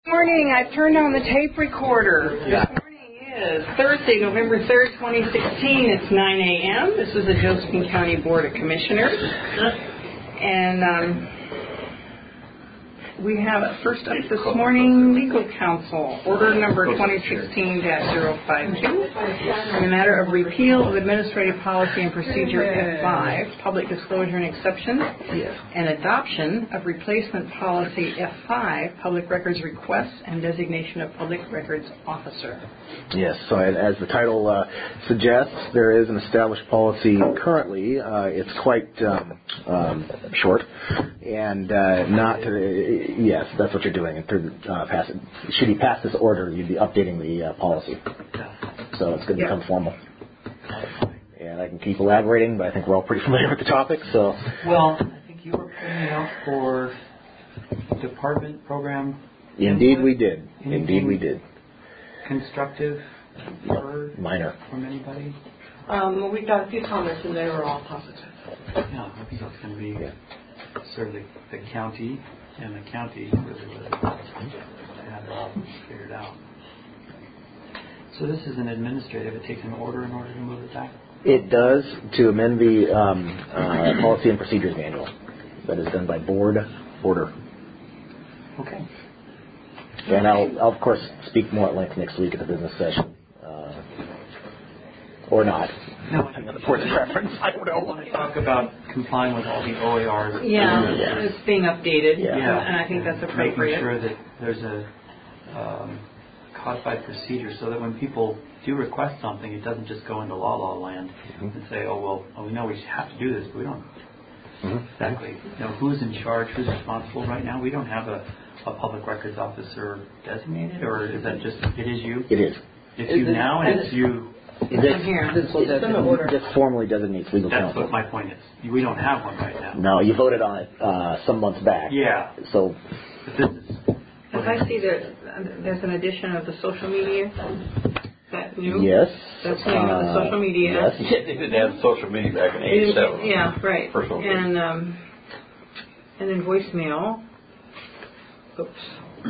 Morning. I've turned on the tape recorder. This morning is Thursday, November 3rd, 2016. It's 9 a.m. This is the Josephine County Board of Commissioners. And we have first up this morning legal counsel, order number 2016-052, in the matter of repeal of administrative policy and procedure F5, public disclosure and exceptions, and adoption of replacement policy F5, public records requests and designation of public records officer. Yes, so as the title suggests, there is an established policy currently. It's quite short and yes, that's what you're doing. Should you pass this order, you'd be updating the policy. So it's going to become formal. And I can keep elaborating, but I think we're all pretty familiar with the topic. So. Well, I think you were putting it out for department program. Indeed, we did. Indeed, we did. Constructive or minor from anybody? Well, we got a few comments and they were all positive. Yeah, so it's going to be sort of the county, and the county really would have it all figured out. So this is an administrative. It takes an order in order to move it back? It does, to amend the policy and procedures manual. That is done by board order. Okay. And I'll of course speak more at length next week at the business session, or not. No, the board's preference. I don't know. I want to talk about complying with all the OARs. Yeah, it's being updated, yeah. And I think that's appropriate. Making sure that there's a codified procedure so that when people do request something, it doesn't just go into la-la land and say, we know we have to do this, but we don't exactly know who's in charge, who's responsible right now. We don't have a public records officer designated, or is that just, it is you? It is. It's you now, and it's you. This formally designates legal counsel. That's what my point is. We don't have one right now. No, you voted on it some months back. Yeah. So. But this is. As I see there's an addition of the social media. Is that new? Yes. That's new, the social media. Yes. Yeah, they didn't have social media back in '87. Yeah, right. And then voicemail. Oops.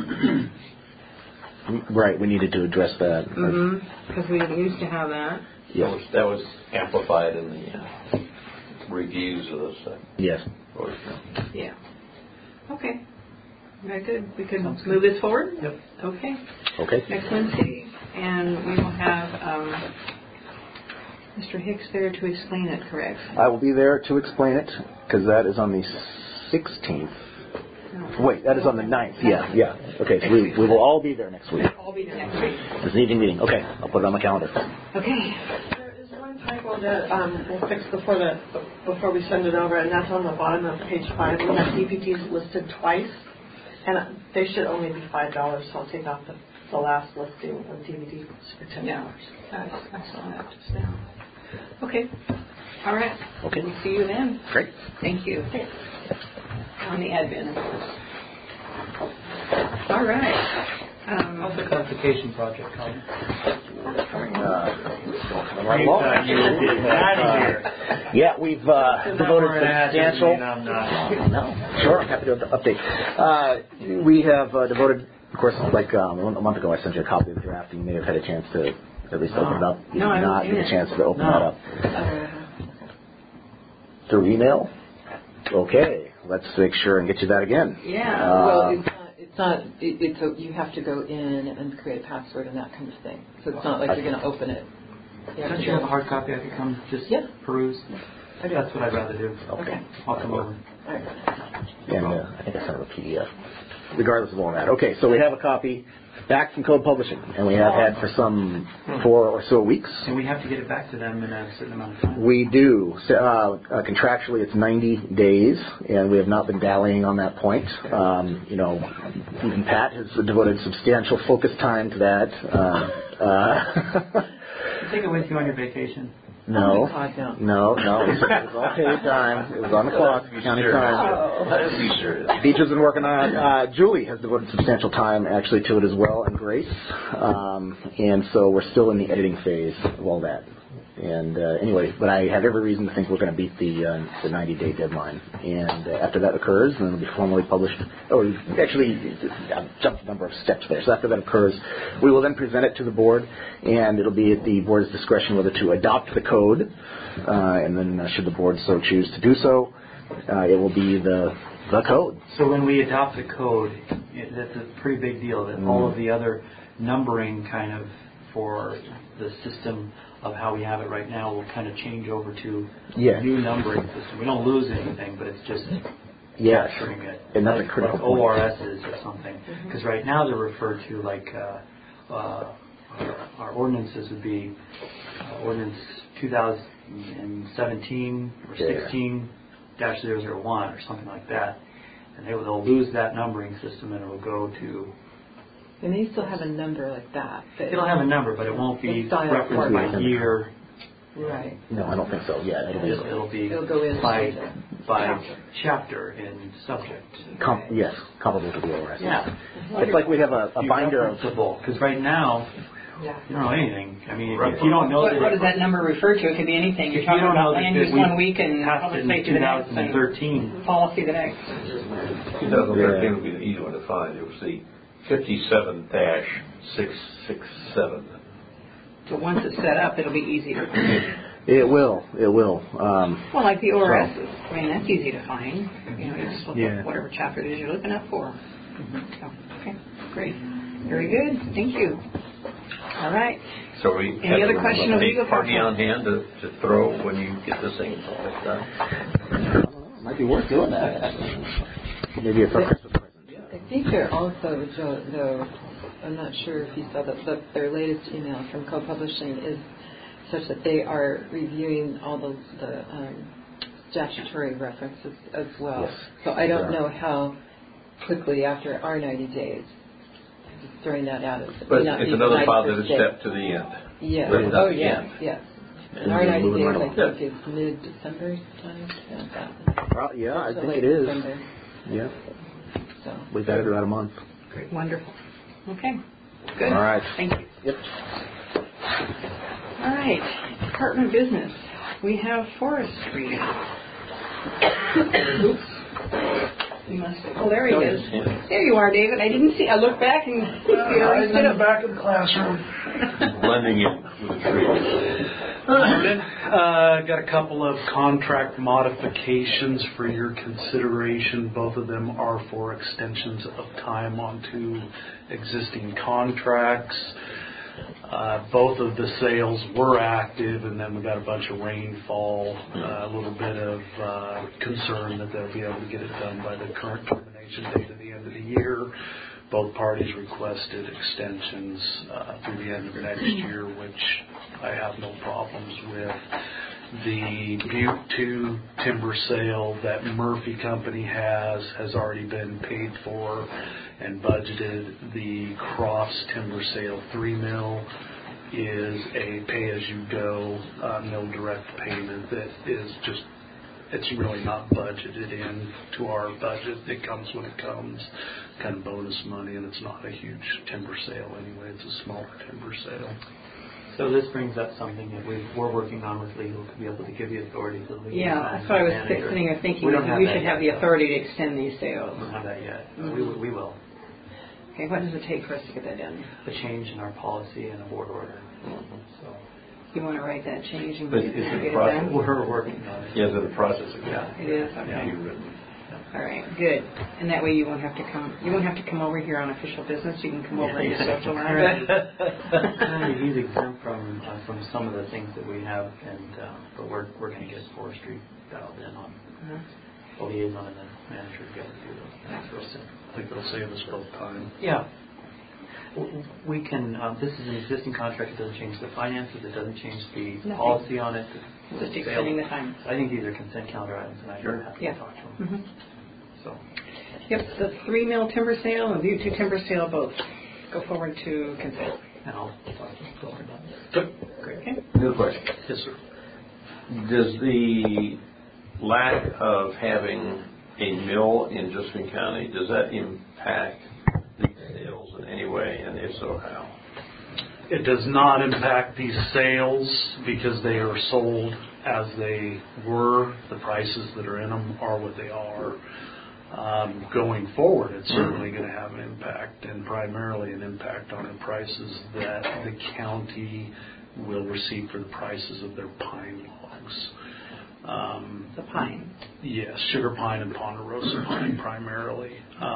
Right, we needed to address that. Because we didn't used to have that. Yes. That was amplified in the reviews of those things. Yes. Yeah. Okay. Very good. We can move this forward? Yep. Okay. Okay. Next Wednesday. And we will have Mr. Hicks there to explain it, correct? I will be there to explain it, because that is on the 16th. No. Wait, that is on the 9th. Yeah. Okay, so we will all be there next week. We'll all be there next week. It's an evening meeting. Okay, I'll put it on my calendar. Okay. There is one typo that we'll fix before we send it over, and that's on the bottom of page 5. We have DVDs listed twice, and they should only be $5, so I'll take off the last listing of DVDs for $10. Yeah, I saw that just now. Okay. All right. Okay. We'll see you then. Great. Thank you. Thanks. On the admin, of course. All right. How's the classification project coming? Right along. Yeah, we've devoted substantial. No, sure, I'm happy to update. We have devoted, of course, like a month ago, I sent you a copy of the draft. You may have had a chance to at least open it up. You did not get a chance to open that up. Through email? Okay. Let's make sure and get you that again. Yeah. Well, it's not. You have to go in and create a password and that kind of thing. So it's not like you're going to open it. Don't you have a hard copy I could come just peruse? I do. That's what I'd rather do. Okay. I'll come over. All right. And I think I sent a PDF. Regardless of all that. Okay, so we have a copy back from Code Publishing, and we have had for some 4 or so weeks. And we have to get it back to them in a certain amount of time. We do. Contractually, it's 90 days, and we have not been dallying on that point. Even Pat has devoted substantial focus time to that. Take it with you on your vacation. No. Oh my God, No. It was all paid time. It was on the clock. County time. Let's be sure. Beach has been working on it. Julie has devoted substantial time actually to it as well, and Grace. And so we're still in the editing phase of all that. And anyway, but I have every reason to think we're going to beat the 90-day deadline. And after that occurs, then it'll be formally published. Or actually, I've jumped a number of steps there. So after that occurs, we will then present it to the board, and it'll be at the board's discretion whether to adopt the code. And then should the board so choose to do so, it will be the code. So when we adopt the code, that's a pretty big deal. That all of the other numbering kind of for the system of how we have it right now will kind of change over to a new numbering system. We don't lose anything, but it's just capturing it. And that's a critical like point. ORSs or something. Because right now they're referred to like our ordinances would be ordinance 2017 or 16-001 or something like that. And they'll lose that numbering system and it will go to... And they still have a number like that. It'll have a number, but it won't be referenced by year. Right. No, I don't think so. Yeah, It'll go in by chapter and subject. Yes, comparable to the ORS. Yeah. It's like we have a binder of... Because right now, you don't know anything. I mean, if you don't know what does that number refer to? It could be anything. You're talking about land use 1 week and public safety the next, and 2013 policy the next. 2013 would be the easy one to find. It was the 57-667. So once it's set up, it'll be easy to find. It will. Well, like the ORSs. I mean, that's easy to find. You just look at whatever chapter it is you're looking up for. So, okay, great. Very good. Thank you. All right. So we Any other question of legal party counsel? on hand to throw when you get this thing done? Might be worth doing that. Maybe it's a Christmas present. I think they're also, Joe, though, I'm not sure if you saw that, but their latest email from co-publishing is such that they are reviewing all the statutory references as well. Yes. So I don't know how quickly after our 90 days, just throwing that out. But it's another positive step to the end. Yes. But Oh, that's the yes, end. yes. And And our 90 moving days, right I along. think, is mid-December time. Yeah, I So think late it is. December, Yeah. so. We've had it about a month. Wonderful. Okay. Good. All right. Thank you. Yep. All right. Department of Business. We have forestry. Oops. You must. Oh, there he is. There you are, David. I didn't see. I looked back and I'm in the back of the classroom. Blending in with the trees. Got a couple of contract modifications for your consideration. Both of them are for extensions of time onto existing contracts. Both of the sales were active, and then we got a bunch of rainfall, a little bit of concern that they'll be able to get it done by the current termination date at the end of the year. Both parties requested extensions through the end of next year, which I have no problems with. The Butte 2 timber sale that Murphy Company has already been paid for and budgeted. The Crofts timber sale 3 mill is a pay-as-you-go, no direct payment that is just, it's really not budgeted in to our budget. It comes when it comes, kind of bonus money, and it's not a huge timber sale anyway. It's a smaller timber sale. So this brings up something that we're working on with legal to be able to give the authority to the legal. Yeah, that's what I was sitting there thinking. We should have the authority to extend these sales. We don't have that yet. Mm-hmm. We will. Okay, what does it take for us to get that done? A change in our policy and a board order. So You want to write that change and But get is it it process? done? we're working on it. Yes, in the process of Yeah. It is, okay. All right, good. And that way you won't have to come over here on official business. You can come over and just social line. He's exempt from some of the things that we have, and but we're going to get forestry dialed in on the liaison and the manager together to do those things. I think they'll save us both time. Yeah. We can, this is an existing contract. It doesn't change the finances. It doesn't change the policy on it. Just extending the time. I think these are consent calendar items, and I don't have to talk to them. Mm-hmm. So. Yep, the 3 mill timber sale and Butte 2 timber sale both go forward to consent. And I'll talk to Bill about it. Great. Okay. New question. Yes, sir. Does the lack of having a mill in Josephine County, does that impact the sales in any way, and if so, how? It does not impact these sales because they are sold as they were. The prices that are in them are what they are. Going forward, it's certainly going to have an impact, and primarily an impact on the prices that the county will receive for the prices of their pine logs. The pine. Yes, sugar pine and ponderosa pine primarily.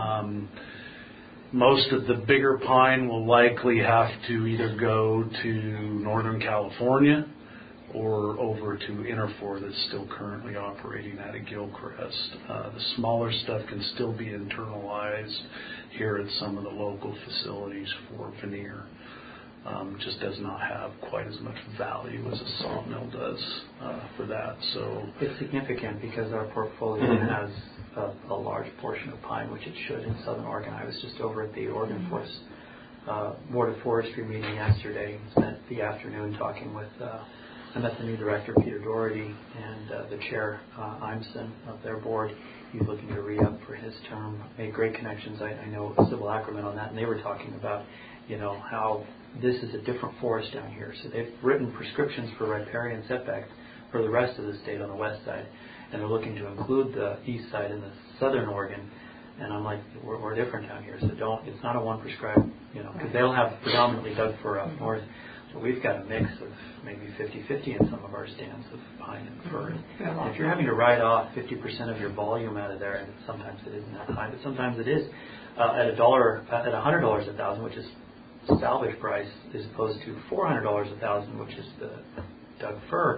Most of the bigger pine will likely have to either go to Northern California or over to Interfor that's still currently operating out of Gilcrest. The smaller stuff can still be internalized here at some of the local facilities for veneer. Just does not have quite as much value as a sawmill does for that. So it's significant because our portfolio has a large portion of pine, which it should in Southern Oregon. I was just over at the Oregon Forest Board of Forestry meeting yesterday. Spent the afternoon talking with. I met the new director, Peter Doherty, and the chair, Imson, of their board. He's looking to re-up for his term. Made great connections. I know Sybil Ackerman on that, and they were talking about, how this is a different forest down here. So they've written prescriptions for riparian setback for the rest of the state on the west side, and they're looking to include the east side in the Southern Oregon. And I'm like, we're different down here, so it's not a one prescribed, because they'll have predominantly Doug fir up north. So we've got a mix of maybe 50-50 in some of our stands of pine and fir. And if you're having to write off 50% of your volume out of there, and sometimes it isn't that high, but sometimes it is, at $100 a thousand, which is salvage price, as opposed to $400 a thousand, which is the Doug fir,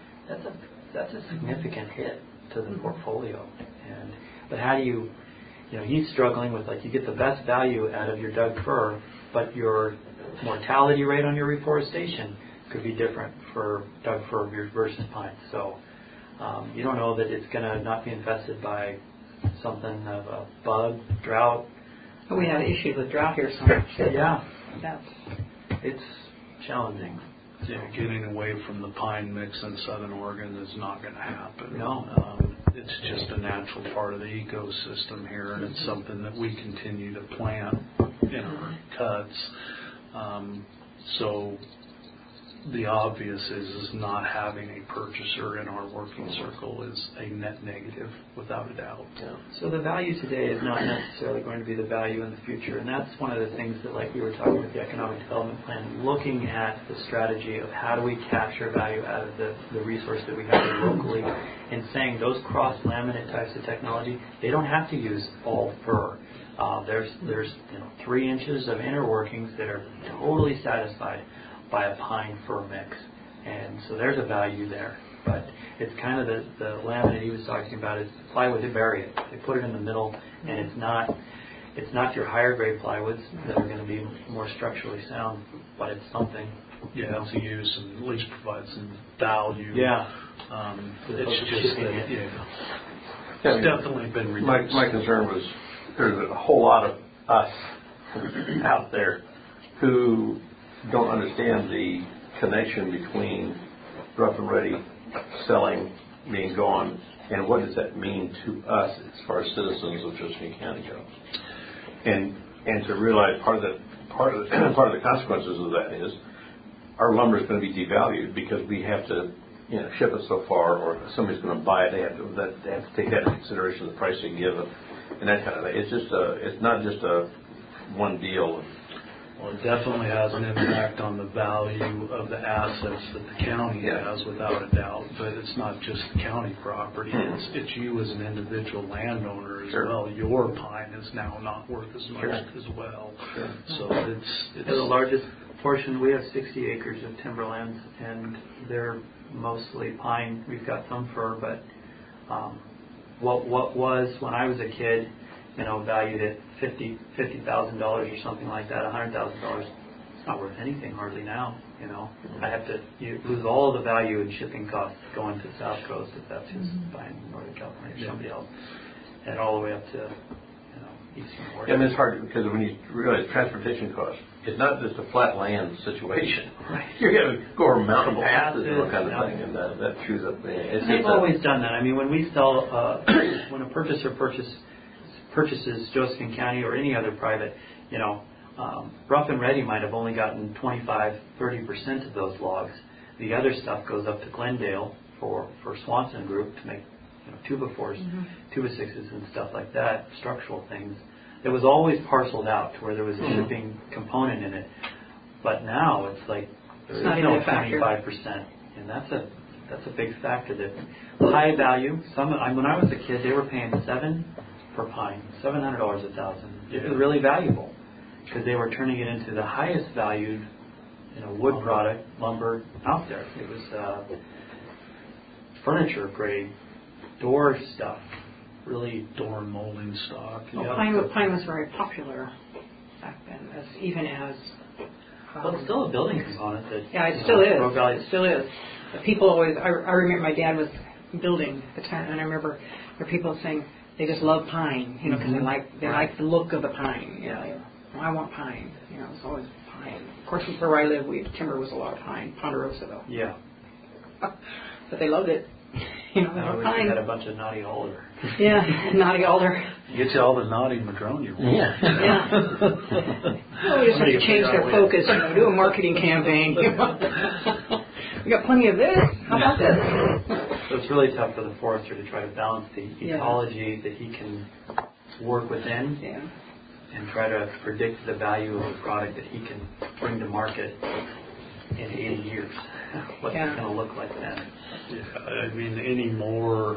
that's a significant hit to the portfolio. But how do you, he's struggling with, you get the best value out of your Doug fir, but your mortality rate on your reforestation could be different for Doug fir versus pine. So you don't know that it's going to not be infested by something of a bug, drought. We have issues with drought here so much. Yeah. That's It's challenging. Yeah, getting away from the pine mix in Southern Oregon is not going to happen. No. It's just a natural part of the ecosystem here, and it's something that we continue to plant in our cuts. So the obvious is not having a purchaser in our working circle is a net negative, without a doubt. Yeah. So the value today is not necessarily going to be the value in the future, and that's one of the things that, like we were talking with the economic development plan, looking at the strategy of how do we capture value out of the resource that we have locally, and saying those cross-laminate types of technology, they don't have to use all fir. There's 3 inches of inner workings that are totally satisfied by a pine fir mix, and so there's a value there. But it's kind of the laminate he was talking about is plywood. They bury it. They put it in the middle, and it's not your higher grade plywoods that are going to be more structurally sound, but it's something. Yeah, to use and at least provide some value. Yeah. It's just that it's definitely been reduced. My concern was there's a whole lot of us out there who don't understand the connection between rough and ready selling, being gone, and what does that mean to us as far as citizens of Josephine County go. And to realize part of the consequences of that is our lumber is going to be devalued because we have to ship it so far, or if somebody's going to buy it, they have to take that into consideration, the price they give it, and that kind of thing. It's not just a one deal. Well, it definitely has an impact on the value of the assets that the county has, without a doubt. But it's not just the county property; it's you as an individual landowner as well. Your pine is now not worth as much as well. So it's the largest portion. We have 60 acres of timberlands, and they're mostly pine. We've got some fir, but what was when I was a kid, valued at $50,000 or something like that, $100,000. It's not worth anything hardly now. I have to lose all of the value in shipping costs going to the South Coast if that's who's buying Northern California or somebody else, and all the way up to Eastern Oregon. And it's hard because when you realize transportation costs, it's not just a flat land situation. Right. You're going to go over mountain passes and that kind of thing, and that chews up. They've always done that. I mean, when we sell, when a purchaser purchases Josephine County or any other private, Rough and Ready might have only gotten 25-30% of those logs. The other stuff goes up to Glendale for Swanson Group to make 2x4s, 2x6s and stuff like that, structural things. It was always parceled out to where there was a shipping component in it. But now it's like there is no 25%, and that's a big factor. That high value. When I was a kid, they were paying $7 per pine, $700 a thousand. It was really valuable because they were turning it into the highest valued, wood product, lumber out there. It was furniture grade, door stuff, really door and molding stock. Well, pine was very popular back then, even as. Well, it's still a building component. It still is. It still is. People always. I remember my dad was building at the time, and I remember there were people saying they just love pine, because they like the look of the pine. I want pine. It's always pine. Of course, where I live, timber was a lot of pine, Ponderosaville. Yeah. But they loved it. I wish we had a bunch of naughty alder. Yeah, naughty alder. Get you all the naughty madronia. Yeah. We just have to change their focus, do a marketing campaign. We got plenty of this. How about this? So it's really tough for the forester to try to balance the ecology that he can work within and try to predict the value of a product that he can bring to market in 80 years. What's it going to look like then? Yeah, I mean, anymore,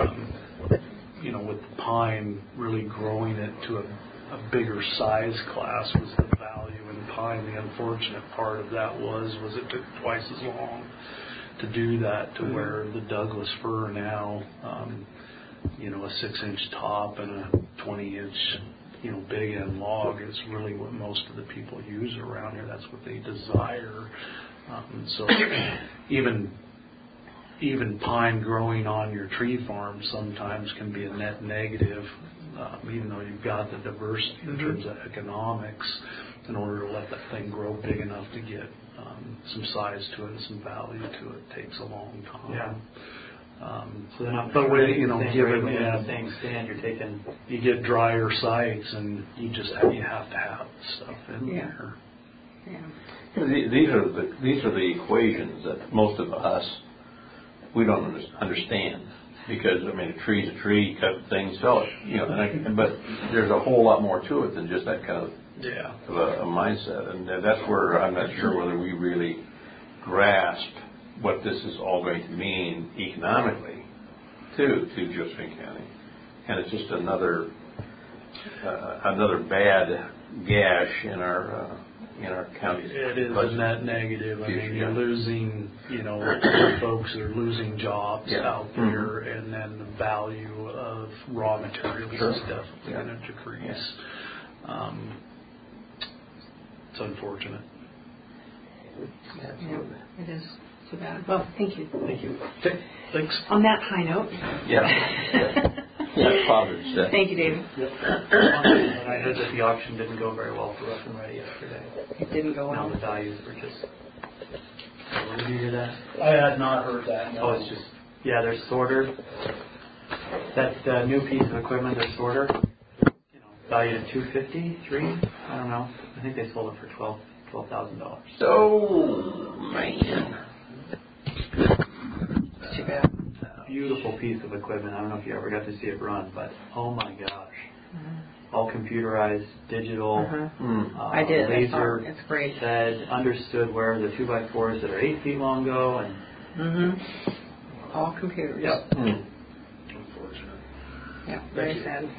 with the pine really growing it to a bigger size class was the value in pine. The unfortunate part of that was it took twice as long to do that to where the Douglas fir now, a 6-inch top and a 20-inch, big end log is really what most of the people use around here. That's what they desire. So even pine growing on your tree farm sometimes can be a net negative, even though you've got the diversity in terms of economics. In order to let that thing grow big enough to get some size to it and some value to it takes a long time. Yeah. So they're not but given the same stand, you're taking. You get drier sites, and you have to have stuff in there. Yeah. These are the equations that most of us we don't understand, because a tree's a tree, you cut things, sell it, but there's a whole lot more to it than just that kind of a mindset, and that's where I'm not sure whether we really grasp what this is all going to mean economically to Josephine County, and it's just another bad gash in our county. It is a net negative. I mean, you're losing, folks are losing jobs out there, and then the value of raw materials is definitely going to decrease. It's unfortunate. Absolutely. It is too bad. Well, thank you. Thank you. Thanks. On that high note. Father's Day. Thank you, David. Yep. And I heard that the auction didn't go very well for Rough and Ready yesterday. It didn't go well. Now the values were just. Did you hear that? I had not heard that. No. Oh, it's just their sorter. That new piece of equipment, their sorter, valued at $250, $3. I don't know. I think they sold it for $12,000. Oh man. Too bad. Beautiful piece of equipment. I don't know if you ever got to see it run, but oh my gosh. All computerized, digital, I did. laser it's great. fed, understood where the 2x4s that are 8 feet long go, and all computers. Yep. Unfortunate. Yeah, very sad.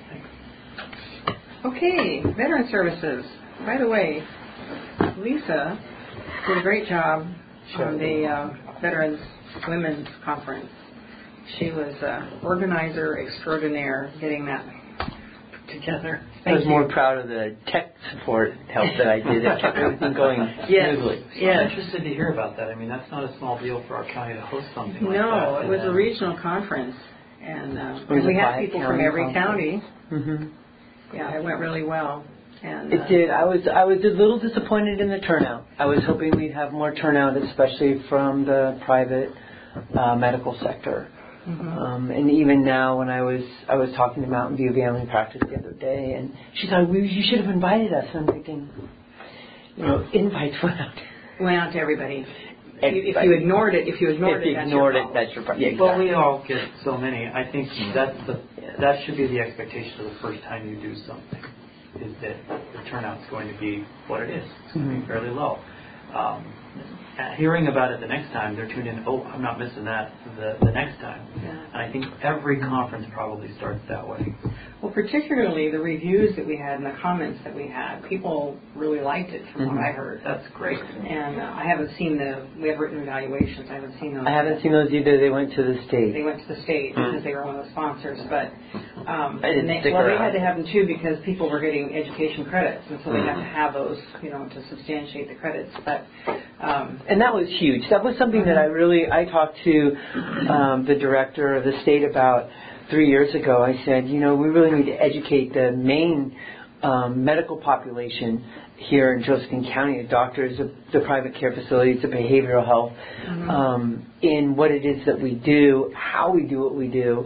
Okay, Veteran Services. By the way, Lisa did a great job on the Veterans Women's Conference. She was organizer extraordinaire getting that put together. I was more proud of the tech support help that I did. It kept everything going smoothly. I'm interested to hear about that. I mean, that's not a small deal for our county to host something like that. No, it was a regional conference, and we had people from every county. Yeah, it went really well. And, it did. I was a little disappointed in the turnout. I was hoping we'd have more turnout, especially from the private medical sector. And even now, when I was talking to Mountain View Family Practice the other day, and she's like, "You should have invited us." And I'm thinking, invites went out to everybody. If you ignored it, that's your problem. That's your problem. Yeah, exactly. Well, we all get so many. I think that should be the expectation of the first time you do something, is that the turnout's going to be what it is. It's going to be fairly low. Hearing about it the next time, they're tuned in, oh, I'm not missing that the next time. Yeah. And I think every conference probably starts that way. Well, particularly the reviews that we had and the comments that we had, people really liked it from what I heard. That's great. And I haven't seen we have written evaluations. I haven't seen those. I haven't seen those either. They went to the state. They went to the state because they were one of the sponsors. But they had to have them too because people were getting education credits, and so they have to have those, to substantiate the credits. But and that was huge. That was something that I talked to the director of the state about 3 years ago. I said, we really need to educate the main medical population here in Josephine County, the doctors, the private care facilities, the behavioral health, in what it is that we do, how we do what we do,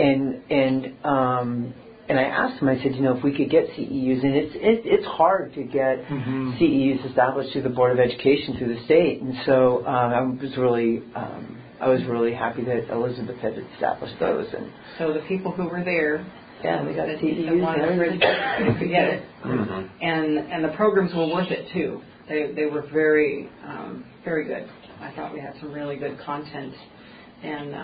and I asked him, I said, if we could get CEUs, and it's hard to get CEUs established through the Board of Education through the state, and so I was really happy that Elizabeth had established those. And so the people who were there, they got CEUs. Couldn't forget it, and the programs were worth it too. They were very very good. I thought we had some really good content, and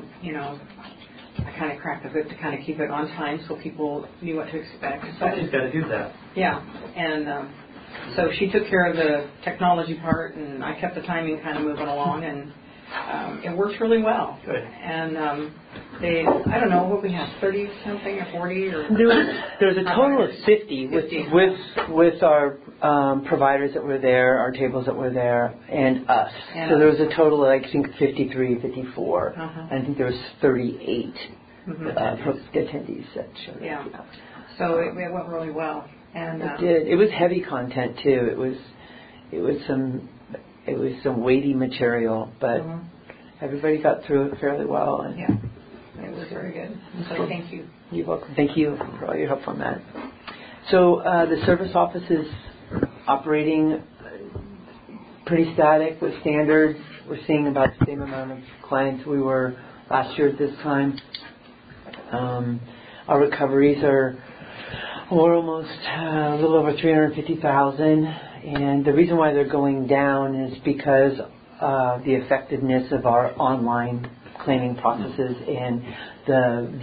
I kind of cracked the whip to kind of keep it on time so people knew what to expect. Somebody's got to do that. Yeah, and so she took care of the technology part, and I kept the timing kind of moving along, and it worked really well. Good. And I don't know what we have, 30-something or 40 or. There was a total of 50 with our providers that were there, our tables that were there, and us. So there was a total of, I think, 53, 54. I think there was 38 attendees that showed up. Yeah. So it went really well. And it did. It was heavy content too. It was some weighty material, but everybody got through it fairly well. And it was very good. So thank you. You're welcome. Thank you for all your help on that. So the service office is operating pretty static with standard. We're seeing about the same amount of clients we were last year at this time. Our recoveries we're almost a little over 350,000, and the reason why they're going down is because of the effectiveness of our online claiming processes and the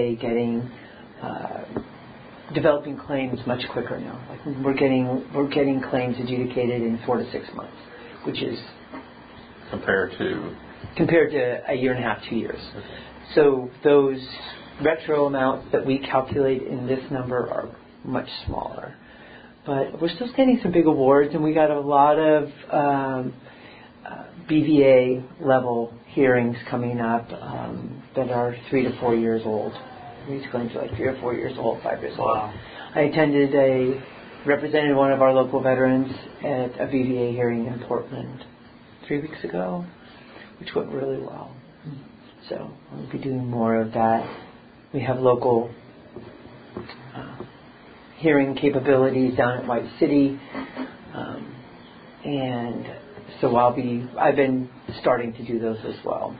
VA developing claims much quicker now. Like we're getting claims adjudicated in 4 to 6 months, which is compared to a year and a half, 2 years. So those retro amounts that we calculate in this number are much smaller. But we're still getting some big awards, and we got a lot of BVA level hearings coming up that are 3 to 4 years old. These claims are like 3 or 4 years old, 5 years old. I represented one of our local veterans at a BVA hearing in Portland 3 weeks ago, which went really well. So we'll be doing more of that. We have local hearing capabilities down at White City, and so I've been starting to do those as well.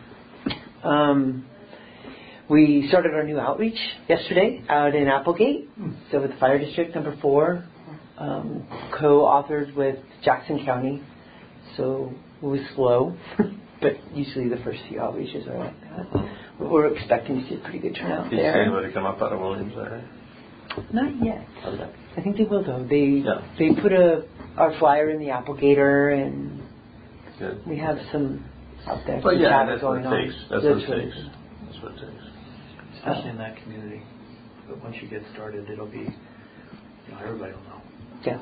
We started our new outreach yesterday out in Applegate, so with Fire District number 4, co-authored with Jackson County, so it was slow, but usually the first few outreaches are like that. We're expecting to see a pretty good turnout there. Did you see anybody come up out of Williams there? Not yet. Okay. I think they will though. They put our flyer in the Applegator, and we have some out there. But that's going what it takes. That's what it takes. Especially in that community. But once you get started, it'll be, everybody will know. Yeah.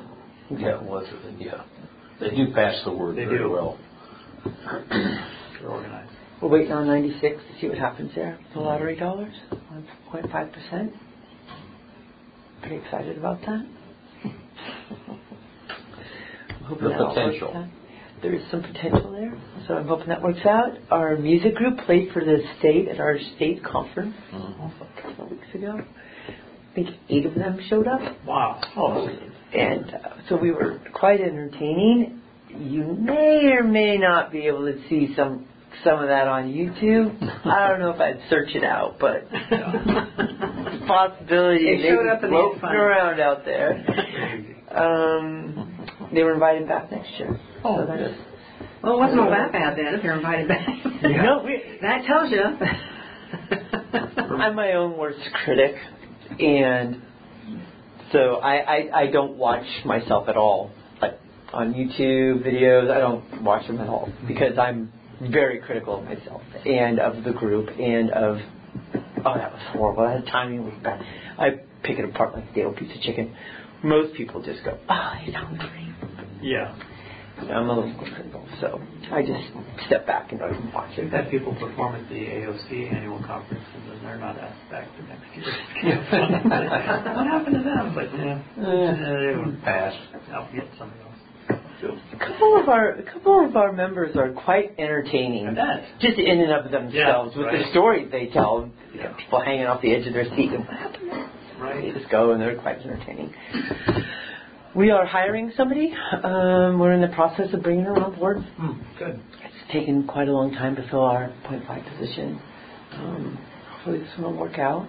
They do pass the word very well. They're organized. We're waiting on 96 to see what happens there. The lottery dollars, 1.5%. Pretty excited about that. The potential. there is some potential there. So I'm hoping that works out. Our music group played for the state at our state conference a couple of weeks ago. I think 8 of them showed up. Wow. And so we were quite entertaining. You may or may not be able to see some of that on YouTube. I don't know if I'd search it out, but possibility It showed up in the floating fun. around out there. They were invited back next year. Oh, so that's, well, it wasn't all that bad then if you're invited back. no, That tells you. I'm my own worst critic, and so I don't watch myself at all. Like on YouTube videos, I don't watch them at all because I'm very critical of myself and of the group and of, oh, that was horrible. That timing was bad. I pick it apart like a day old piece of chicken. Most people just go, oh, he's hungry. Yeah. I'm a little more critical, so I just step back and don't even watch it. We've had people perform at the AOC annual conference, and then they're not asked back the next year. What happened to them? But they were Pass. I'll get something else. A couple of our members are quite entertaining, I bet. just in and of themselves, with the stories they tell. You know, people hanging off the edge of their seat. And what happened? Right. They just go, and they're quite entertaining. We are hiring somebody. We're in the process of bringing her on board. Good. It's taken quite a long time to fill our 0.5 position. Hopefully this one will work out.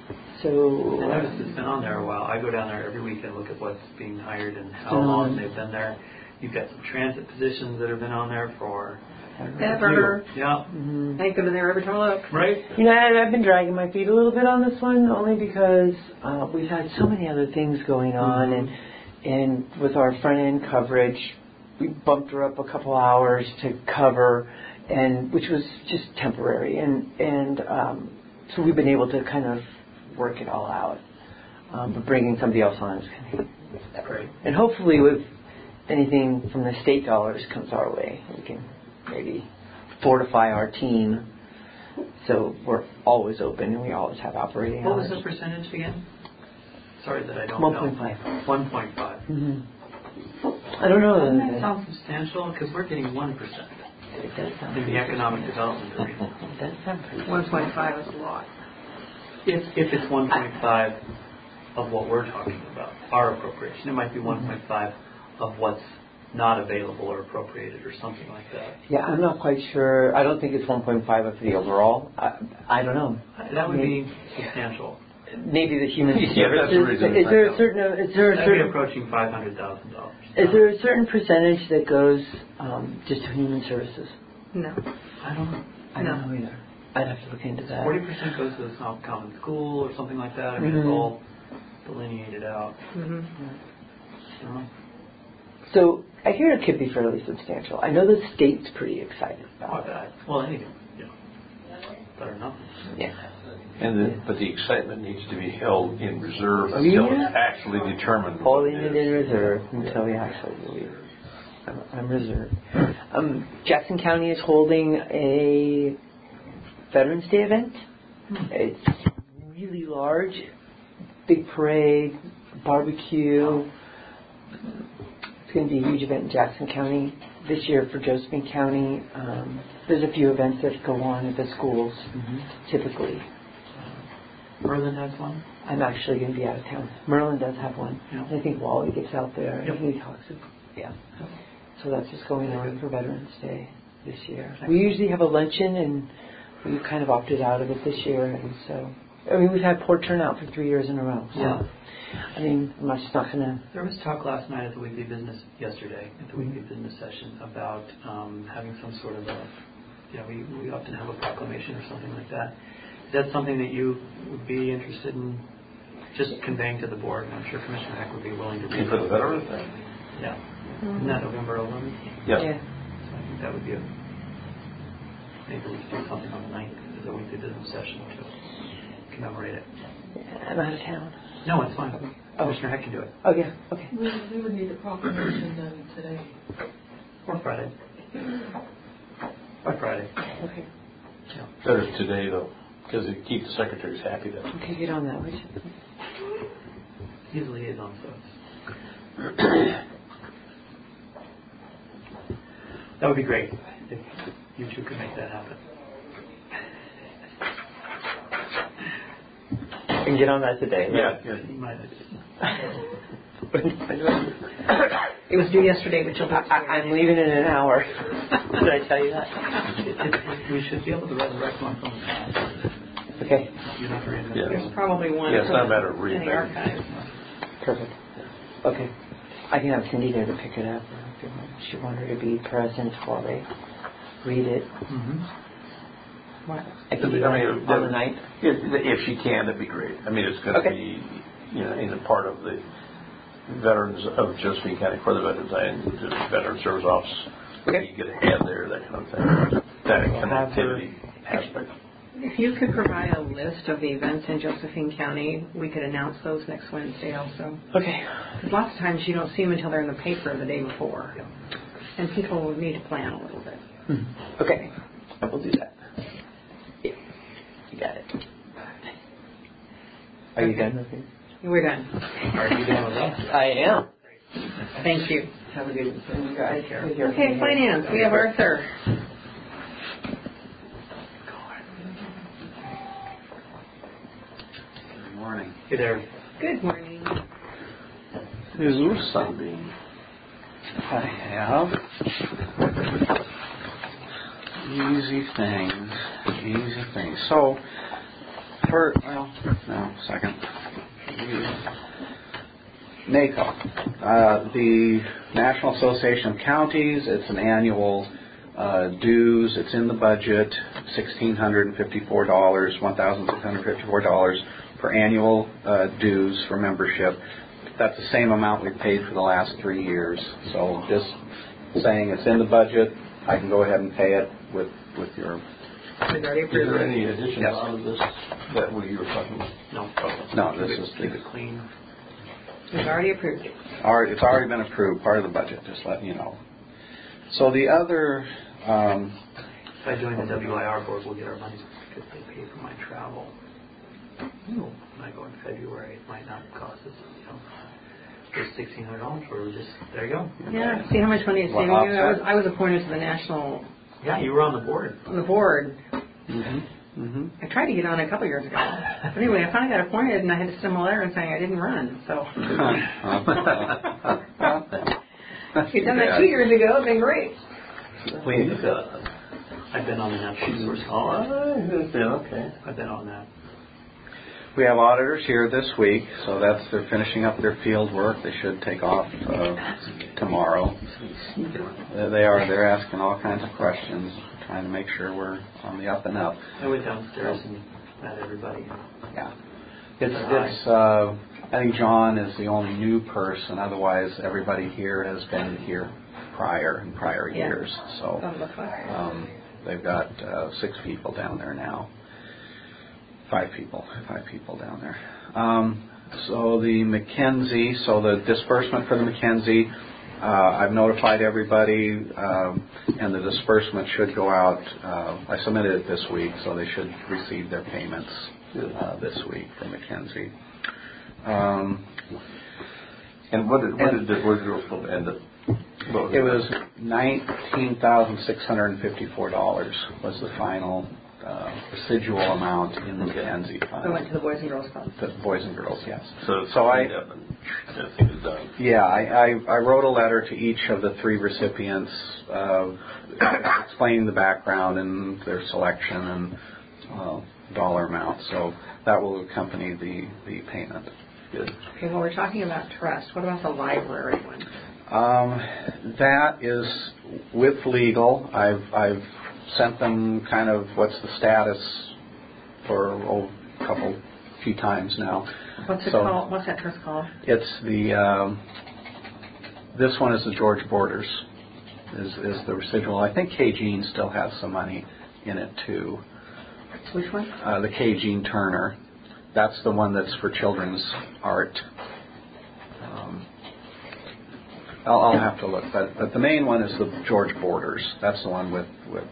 So I noticed it's been on there a while. I go down there every week and look at what's being hired and how long they've been there. You've got some transit positions that have been on there for Ever. Yeah. Ain't gonna be there every time I look. Right. You know, I've been dragging my feet a little bit on this one, only because we've had so many other things going on, and with our front end coverage, we bumped her up a couple hours to cover, and which was just temporary, and so we've been able to kind of work it all out. But bringing somebody else on is kind of great. And hopefully, with anything from the state dollars comes our way, we can maybe fortify our team so we're always open and we always have operating What was hours. the percentage again? Sorry that I don't 1.5. know. 1.5. I don't know. Doesn't that sound substantial? Because we're getting 1% It does sound in the economic development arena. It does sound pretty 1.5 is a lot. If it's 1.5 of what we're talking about, our appropriation, it might be 1.5 of what's not available or appropriated or something like that. Yeah, I'm not quite sure. I don't think it's 1.5 of the overall. I don't know. That would be substantial. Maybe the human Yeah, that's the services. reason. Is there a certain? Is there a That'd be certain? approaching $500,000. Is there a certain percentage that goes just to human services? No. I don't know. I don't know either. I'd have to look into that. 40% goes to the South Common School or something like that. I mean, it's all delineated out. So, So I hear it could be fairly substantial. I know the state's pretty excited about it. that. Well, anything. Yeah. Better than nothing. Yeah. But the excitement needs to be held in reserve Oh, until yeah? it's actually determined. Holding it in reserve until we actually leave. I'm reserved. Jackson County is holding a Veterans Day event. It's really large, big parade, barbecue. It's going to be a huge event in Jackson County this year for Josephine County. There's a few events that go on at the schools typically. Merlin has one. I'm actually going to be out of town. Merlin does have one. Yeah. I think Wally gets out there Yep. and he talks. Yeah. So that's just going on for Veterans Day this year. We usually have a luncheon, and we've kind of opted out of it this year. And so, I mean, we've had poor turnout for 3 years in a row. So, Yeah. I mean, I'm just not going to. There was talk last night at the weekly business, yesterday at the weekly business session about having some sort of a, we often have a proclamation or something like that. Is that something that you would be interested in just conveying to the board? And I'm sure Commissioner Heck would be willing to read For the it. veteran thing? Yeah. Isn't that November 11th? Yes. Yeah. So I think that would be maybe we could do something on the 9th as a weekly business session to commemorate it. I'm out of town. No, it's fine. Oh. Commissioner Heck can do it. Oh, yeah. Okay. We would need a proclamation done today. Or Friday. By Friday. Okay. Yeah. Better today, though, because it keeps the secretaries happy then. Okay, get on that. He's a liaison, so That would be great if you two could make that happen. I can get on that today. Yeah. You might. It was due yesterday, but you'll do it today. I'm leaving in an hour. Did I tell you that? We should be able to resurrect one from the past. Okay. You're not reading Yeah. There's probably one Yeah, it's not a matter of in reading. the archives. Perfect. Okay. I can have Cindy there to pick it up. She wanted her to be present while they read it. What? I can do that on the night. If she can, that'd be great. I mean, it's going to Okay. be, in a part of the Veterans of Josephine County for the Veterans and the Veteran Service Office. Okay. You get a hand there, that kind of thing. That connectivity aspect. If you could provide a list of the events in Josephine County, we could announce those next Wednesday also. Okay. Because lots of times you don't see them until they're in the paper the day before. And people need to plan a little bit. Okay. I will do that. Yeah. You got it. Are you done with it? We're done. Are you done with that? I am. Thank you. Have a good weekend, guys. Okay, finance. We have Arthur. Good morning. Hey there. Good morning. Sunbeam. I have easy things. So, second. NACO, the National Association of Counties. It's an annual dues. It's in the budget, $1,654 for annual dues for membership. That's the same amount we've paid for the last 3 years. So just saying it's in the budget, I can go ahead and pay it with your... We've already Is there approved any it. additions Yes. out of this that you were talking about? No. No, this is Keep it clean. We've already approved it. it's already been approved, part of the budget, just letting you know. So the other... If I join the WIR board, we'll get our money because they pay for my travel. When I go in February, it might not cost us, just $1,600, or we just, there you go. Yeah, see how much money it's Well, saving you? offset. I was appointed to the national, Yeah, you were on the board. on the board. Mm-hmm. I tried to get on a couple years ago. But anyway, I finally got appointed and I had to send a letter saying I didn't run, so. If you'd done that 2 years ago, it'd been great. I've been on the National Resource Okay. I've been on that. We have auditors here this week, so they're finishing up their field work. They should take off tomorrow. They're asking all kinds of questions, trying to make sure we're on the up and up. I went downstairs and met everybody. Yeah. It's I think John is the only new person. Otherwise, everybody here has been here in prior years. So they've got 6 people down there now. 5 people down there. So the McKenzie, the disbursement for the McKenzie, I've notified everybody, and the disbursement should go out. I submitted it this week, so they should receive their payments this week for McKenzie. And what did the board end up? It was $19,654 was the final residual amount in the McKenzie fund. I went to the Boys and Girls Club. The Boys and Girls, yes. So everything is done. Yeah, I wrote a letter to each of the 3 recipients explaining the background and their selection and dollar amount. So that will accompany the payment. Good. Okay, well, we're talking about trust. What about the library one? That is with legal. I've sent them kind of what's the status for a few times now. What's it called? What's that trust called? It's the this one is the George Borders is the residual. I think K. Jean still has some money in it too. Which one? The K. Jean Turner. That's the one that's for children's art. I'll have to look, but the main one is the George Borders. That's the one with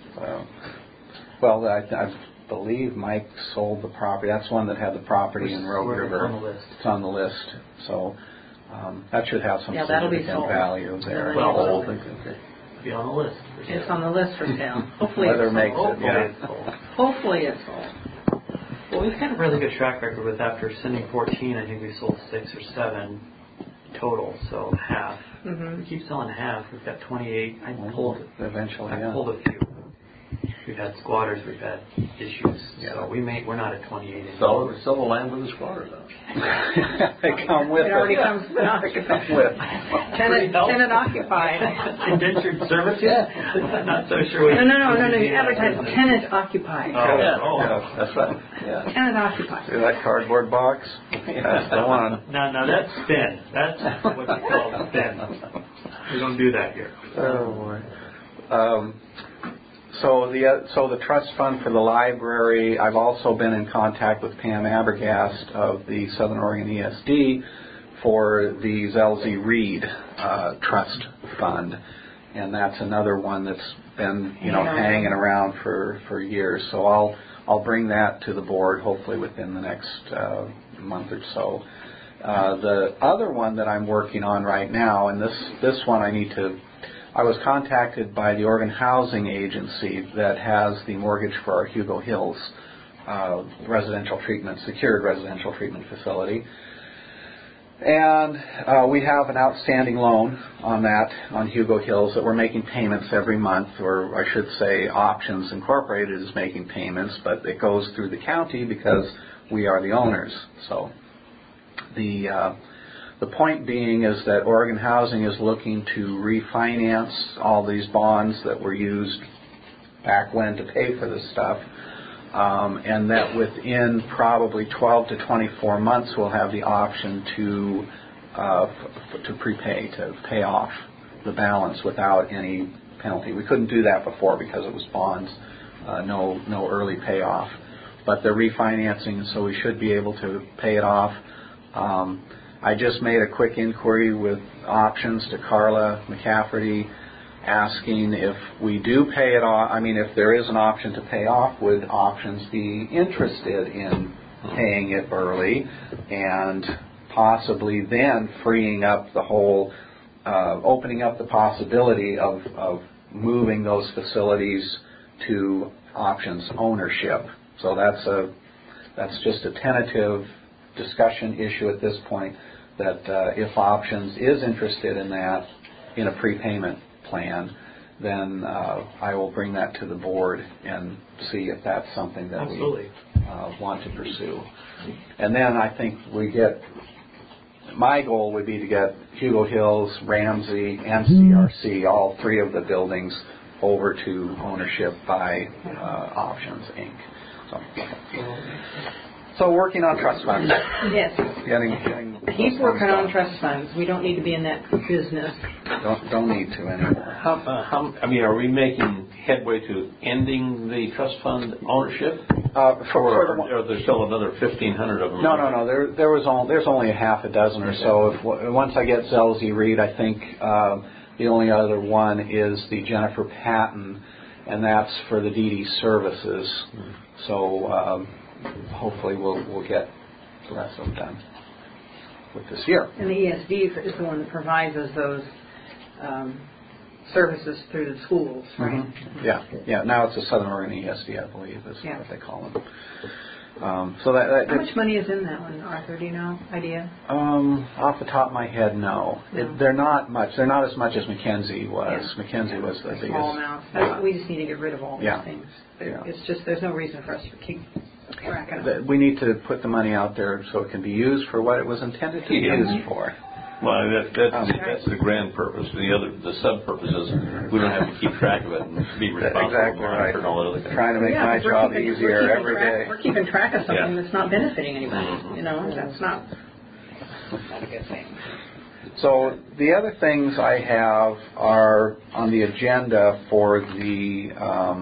I believe Mike sold the property. That's the one that had the property in Rogue River. On the list. It's on the list, so that should have some that'll be significant sold. value there. Well, Okay. Be on the list. It's on the list for sale. Hopefully Weather it's makes sold. it. Yeah. Hopefully it's sold. Well, we've got a really good track record with after sending 14, I think we sold 6 or 7 total, so half. Mm-hmm. We keep selling half. We've got 28. I pulled a few. We've had squatters. We've had issues. Yeah. So we're not at 28 anymore. Sell the land with the squatter, though. They come with It already comes with tenant occupied. Indentured services? Not so sure. No. You advertise tenant occupied. Yeah, that's right. Yeah. Tenant occupied. See that cardboard box? That's the one. No, that's spin. That's what we call spin. We don't do that here. Oh boy. So the trust fund for the library, I've also been in contact with Pam Abergast of the Southern Oregon ESD for the Zelzy Reed trust fund, and that's another one that's been hanging around for years. So I'll bring that to the board hopefully within the next month or so. The other one that I'm working on right now, and this one I was contacted by the Oregon Housing Agency that has the mortgage for our Hugo Hills secured residential treatment facility. And we have an outstanding loan on Hugo Hills that we're making payments every month, or I should say Options Incorporated is making payments, but it goes through the county because we are the owners. So the point being is that Oregon Housing is looking to refinance all these bonds that were used back when to pay for this stuff, and that within probably 12 to 24 months we'll have the option to prepay, to pay off the balance without any penalty. We couldn't do that before because it was bonds, no early payoff. But they're refinancing, so we should be able to pay it off. I just made a quick inquiry with Options to Carla McCafferty, asking if we do pay it off. I mean, if there is an option to pay off, would Options be interested in paying it early and possibly then freeing up the whole, opening up the possibility of moving those facilities to Options ownership. So that's just a tentative discussion issue at this point, that if Options is interested in that, in a prepayment plan, then I will bring that to the board and see if that's something that Absolutely. we want to pursue. And then I think my goal would be to get Hugo Hills, Ramsey, and CRC, all 3 of the buildings, over to ownership by Options, Inc. So working on trust funds. Yes. Keep working on stuff. trust funds. We don't need to be in that business. Don't need to anymore. Are we making headway to ending the trust fund ownership? Or there's still another 1,500 of them? No. There's only a half a dozen or so. Once I get Zelzy Reed, I think the only other one is the Jennifer Patton, and that's for the DD services. So hopefully we'll get the rest of them done with this year. And the ESD is the one that provides us those services through the schools, right? Mm-hmm. Yeah. Now it's the Southern Oregon ESD, I believe, is what they call them. How much money is in that one, Arthur? Do you know? Idea? Off the top of my head, no. They're not much. They're not as much as Mackenzie was. Yeah. Mackenzie was the biggest. Small amounts. We just need to get rid of all these things. It's just there's no reason for us to keep tracking them. We need to put the money out there so it can be used for what it was intended to be used for. Well, that's the grand purpose. The sub purpose is we don't have to keep track of it and be responsible for all that other things. Trying to make my job easier every day. We're keeping track of something that's not benefiting anybody. That's not a good thing. So the other things I have are on the agenda for the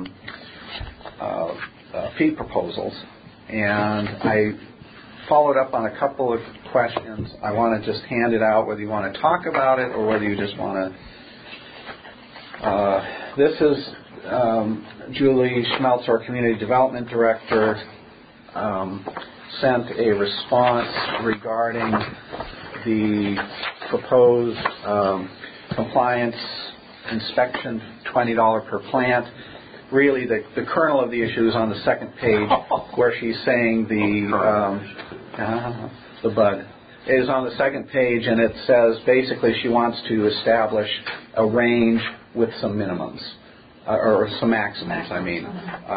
fee proposals, and I followed up on a couple of questions. I want to just hand it out, whether you want to talk about it or whether you just want to. This is Julie Schmeltz, our Community Development Director, sent a response regarding the proposed compliance inspection, $20 per plant. Really, the kernel of the issue is on the second page, where she's saying the bug is on the second page, and it says basically she wants to establish a range with some minimums, or some maximums, I mean.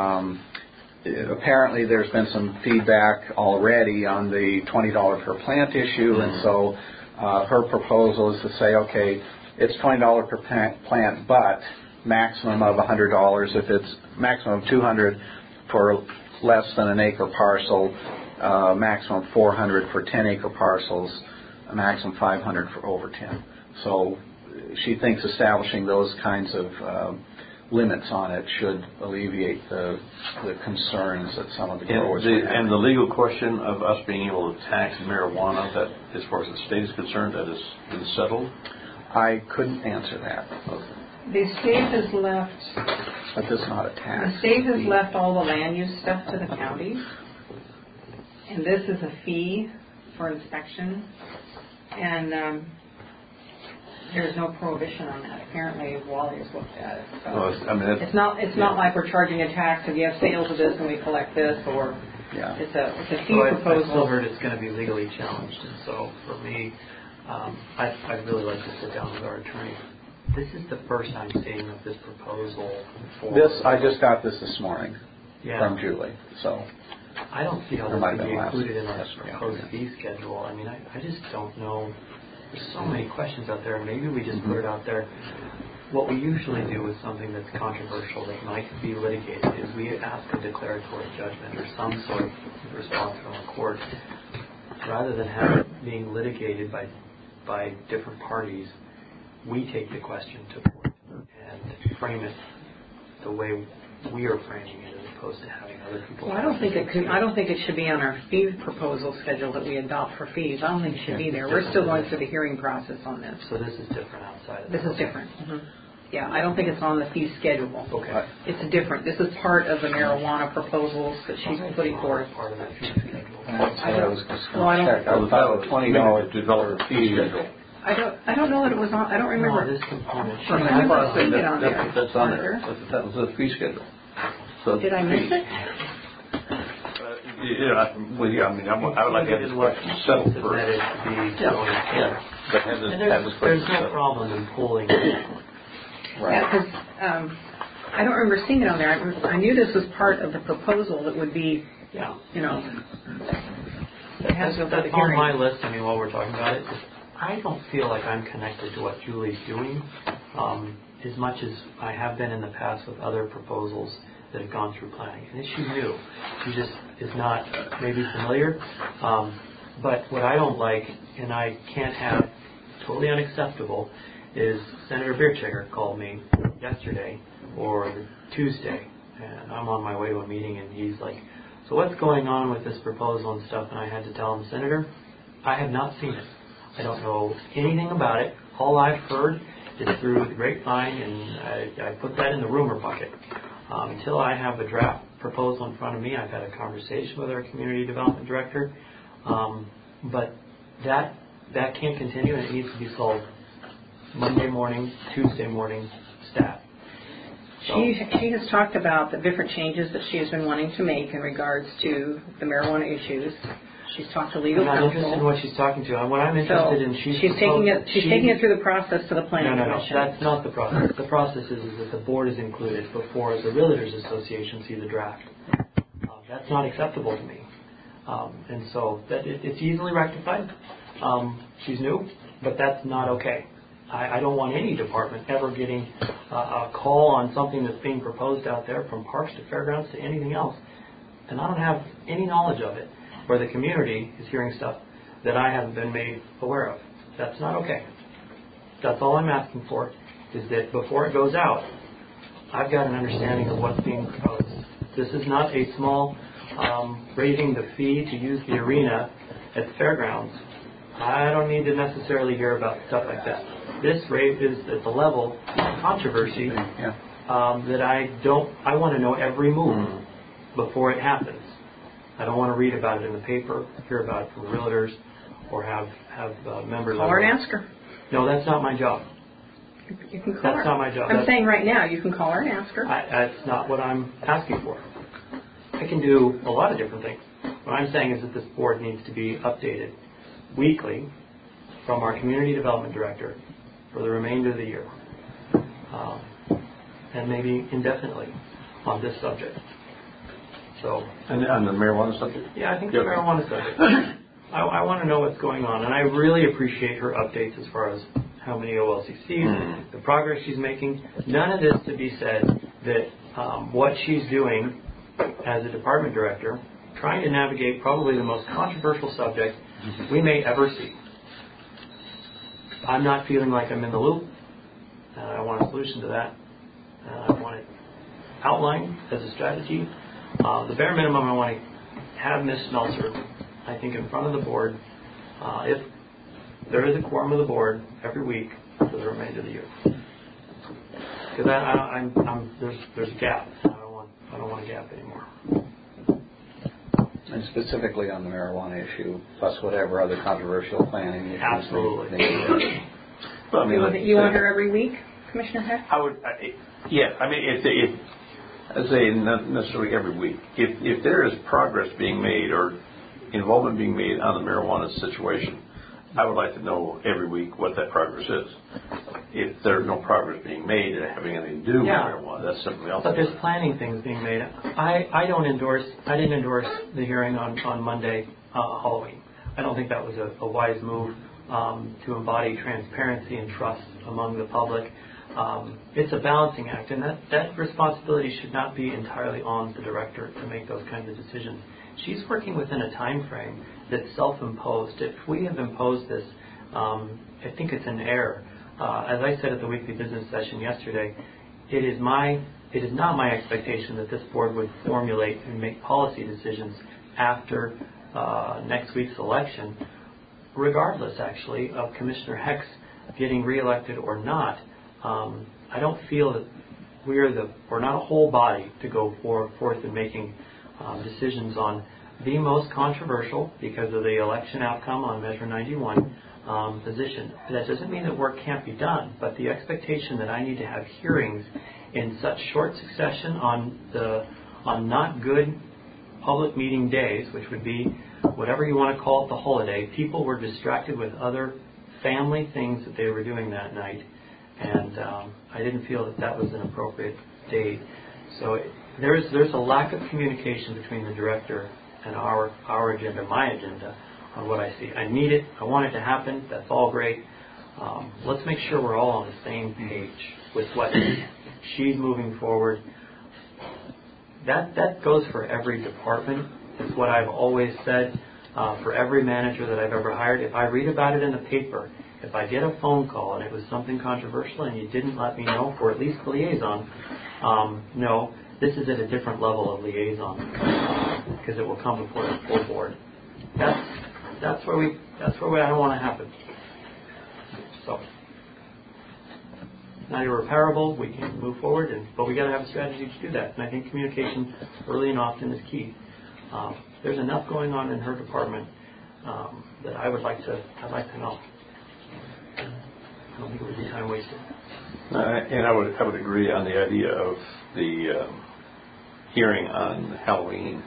Apparently there's been some feedback already on the $20 per plant issue, and so her proposal is to say, okay, it's $20 per plant, but maximum of $100 if it's maximum of $200 for less than an acre parcel, maximum $400 for 10-acre parcels, a maximum $500 for over 10. So she thinks establishing those kinds of limits on it should alleviate the concerns that some of the growers have. And the legal question of us being able to tax marijuana, that as far as the state is concerned, that has been settled? I couldn't answer that. Okay. The state has left. But this is not a tax. The state has left all the land use stuff to the counties, and this is a fee for inspection, and there's no prohibition on that. Apparently, Wally has looked at it. So Well, it's not like we're charging a tax if you have sales of this and we collect this, or it's a fee proposal. I still heard it's going to be legally challenged, and so for me, I'd really like to sit down with our attorney. This is the first I'm seeing of this proposal. I just got this morning from Julie, so. I don't see how this could be included in our proposed fee schedule. I mean, I just don't know. There's so many questions out there. Maybe we just put it out there. What we usually do with something that's controversial that might be litigated is we ask a declaratory judgment or some sort of response from a court. Rather than have it being litigated by different parties, we take the question to court and frame it the way we are framing it, as opposed to having other people. Well, I don't think it should be on our fee proposal schedule that we adopt for fees. I don't think it should be there. We're still going through the hearing process on this. So this is different outside of this. This is different. Mm-hmm. Yeah, I don't think it's on the fee schedule. Okay. It's different. This is part of the marijuana proposals that she's putting forth. Part of that fee schedule. That's what I was just Well, going to check. I thought it was $20 to develop a fee schedule. I don't know that it was on. I don't remember. No, this component. I remember seeing it on there. That's on there. That was the fee schedule. So did I miss it? I mean, I would like to have this question settled first. But there's no problem in pulling it. Right. Yeah, because I don't remember seeing it on there. I knew this was part of the proposal that would be, it has to go through the hearing. On my list, I mean, while we're talking about it, I don't feel like I'm connected to what Julie's doing as much as I have been in the past with other proposals that have gone through planning. And she's new. She just is not maybe familiar. But what I don't like, and I can't have, totally unacceptable, is Senator Bierchecker called me yesterday or Tuesday, and I'm on my way to a meeting, and he's like, so what's going on with this proposal and stuff? And I had to tell him, Senator, I have not seen it. I don't know anything about it. All I've heard is through the grapevine, and I put that in the rumor bucket. Until I have a draft proposal in front of me, I've had a conversation with our community development director, but that can't continue, and it needs to be solved Monday morning, Tuesday morning, stat. So. She has talked about the different changes that she has been wanting to make in regards to the marijuana issues. She's talked to legal counsel. I'm interested in what she's talking to. What I'm interested in, she's taking it through the process to the planning commission. No, that's not the process. The process is that the board is included before the Realtors Association see the draft. That's not acceptable to me, and so it's easily rectified. She's new, but that's not okay. I don't want any department ever getting a call on something that's being proposed out there, from parks to fairgrounds to anything else, and I don't have any knowledge of it, where the community is hearing stuff that I haven't been made aware of. That's not okay. That's all I'm asking for, is that before it goes out, I've got an understanding of what's being proposed. This is not a small raising the fee to use the arena at the fairgrounds. I don't need to necessarily hear about stuff like that. This rate is at the level of controversy that I want to know every move before it happens. I don't want to read about it in the paper, hear about it from realtors, or have members. Call her and ask her. No, that's not my job. You can call That's her. not my job. I'm saying right now, you can call her and ask her. That's not what I'm asking for. I can do a lot of different things. What I'm saying is that this board needs to be updated weekly from our community development director for the remainder of the year, and maybe indefinitely on this subject. So, And on the marijuana subject? yeah, I think the marijuana subject. I want to know what's going on, and I really appreciate her updates as far as how many OLCCs, the progress she's making. None of this to be said that what she's doing as a department director, trying to navigate probably the most controversial subject we may ever see. I'm not feeling like I'm in the loop, and I want a solution to that. I want it outlined as a strategy. The bare minimum, I want to have Ms. Smeltzer, I think, in front of the board, if there is a quorum of the board every week for the remainder of the year. Because there's a gap. I don't want a gap anymore. And specifically on the marijuana issue, plus whatever other controversial planning issues. Absolutely. Well, I mean, You want her every week, Commissioner Heck? I would, yeah. I mean, if I say not necessarily every week, if there is progress being made or involvement being made on the marijuana situation, I would like to know every week what that progress is. If there's no progress being made and having anything to do with marijuana, that's something else. But there's planning things being made. I didn't endorse the hearing on Monday, Halloween. I don't think that was a wise move to embody transparency and trust among the public. It's a balancing act, and that responsibility should not be entirely on the director to make those kinds of decisions. She's working within a time frame that's self-imposed. If we have imposed this, I think it's an error. As I said at the weekly business session yesterday, it is not my expectation that this board would formulate and make policy decisions after next week's election, regardless, actually, of Commissioner Heck's getting reelected or not. I don't feel that we're not a whole body to go forth in making decisions on the most controversial, because of the election outcome on Measure 91, position. That doesn't mean that work can't be done, but the expectation that I need to have hearings in such short succession on not good public meeting days, which would be whatever you want to call it, the holiday. People were distracted with other family things that they were doing that night, and I didn't feel that was an appropriate date. So there's a lack of communication between the director and our agenda, my agenda, on what I see. I need it. I want it to happen. That's all great. Let's make sure we're all on the same page with what she's moving forward. That goes for every department. It's what I've always said for every manager that I've ever hired. If I read about it in the paper, if I get a phone call and it was something controversial and you didn't let me know, for at least the liaison, no, this is at a different level of liaison, because it will come before the full board. That's where I don't want to happen. So, not irreparable. We can move forward, but we got to have a strategy to do that. And I think communication early and often is key. There's enough going on in her department that I'd like to know. I don't think it would be time wasted. And I would agree on the idea of the hearing on Halloween.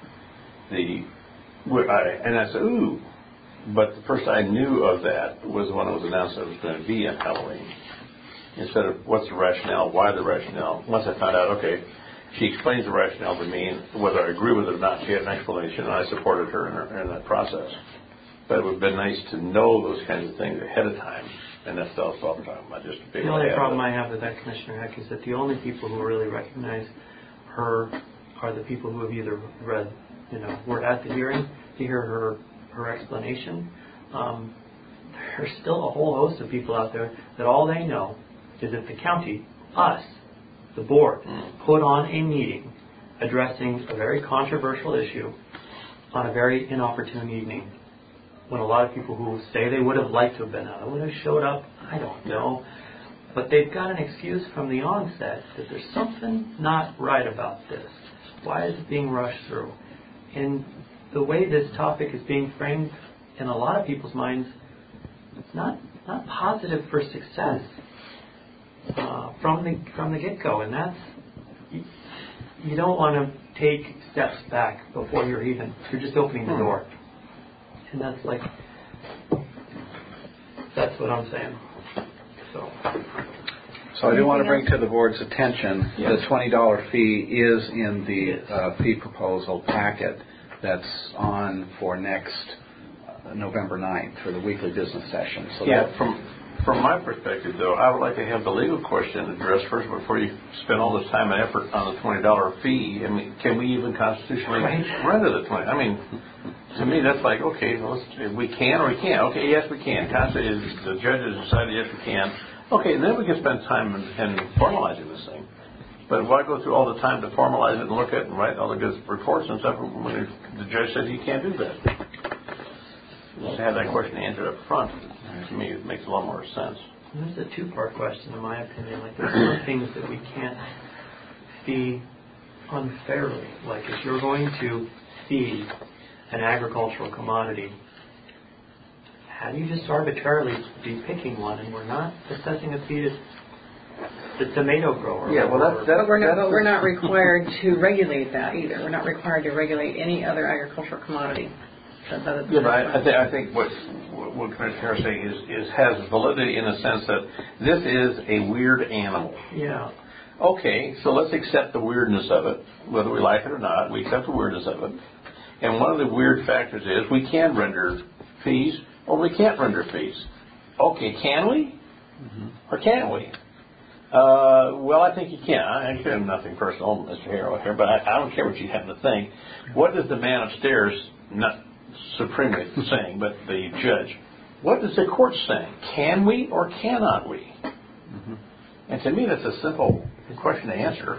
And I said, ooh, but the first I knew of that was when it was announced that it was going to be on Halloween. Instead of what's the rationale, why the rationale. Once I found out, okay, she explains the rationale to me, whether I agree with it or not, she had an explanation, and I supported her in that process. But it would have been nice to know those kinds of things ahead of time, and that's what I'm talking about. Just the only problem I have with that, Commissioner Heck, is that the only people who really recognize her are the people who have either read, were at the hearing to hear her explanation. There's still a whole host of people out there that all they know is that the county, us, the board, put on a meeting addressing a very controversial issue on a very inopportune evening, when a lot of people who say they would have liked to have been out would have showed up. I don't know. But they've got an excuse from the onset that there's something not right about this. Why is it being rushed through? And the way this topic is being framed in a lot of people's minds, it's not positive for success. from the get-go, and that's you don't want to take steps back before you're just opening the door, and that's what I'm saying. So I do want to bring to the board's attention the $20 fee is in the fee proposal packet that's on for next November 9th for the weekly business session. So from my perspective, though, I would like to have the legal question addressed first before you spend all this time and effort on the $20 fee. I mean, can we even constitutionally render the 20? I mean, to me, that's like, okay, we can or we can't. Okay, yes, we can. The judge has decided yes, we can. Okay, and then we can spend time in formalizing this thing. But why go through all the time to formalize it and look at it and write all the good reports and stuff when the judge says you can't do that? To have that question answered up front, to me, it makes a lot more sense. There's a two-part question, in my opinion. Like, there's some things that we can't fee unfairly. Like, if you're going to fee an agricultural commodity, how do you just arbitrarily be picking one, and we're not assessing a fee to the tomato grower? Yeah, well, but we're not required to regulate that either. We're not required to regulate any other agricultural commodity. I think what Commissioner is saying is has validity in the sense that this is a weird animal. Yeah. Okay, so let's accept the weirdness of it, whether we like it or not. We accept the weirdness of it, and one of the weird factors is we can render fees or we can't render fees. Okay, can we or can't we? Well, I think you can. I have nothing personal, Mr. Harrow here, but I don't care what you happen to think. What does the man upstairs, not supremely saying, but the judge, what does the court say? Can we or cannot we? And to me, that's a simple question to answer.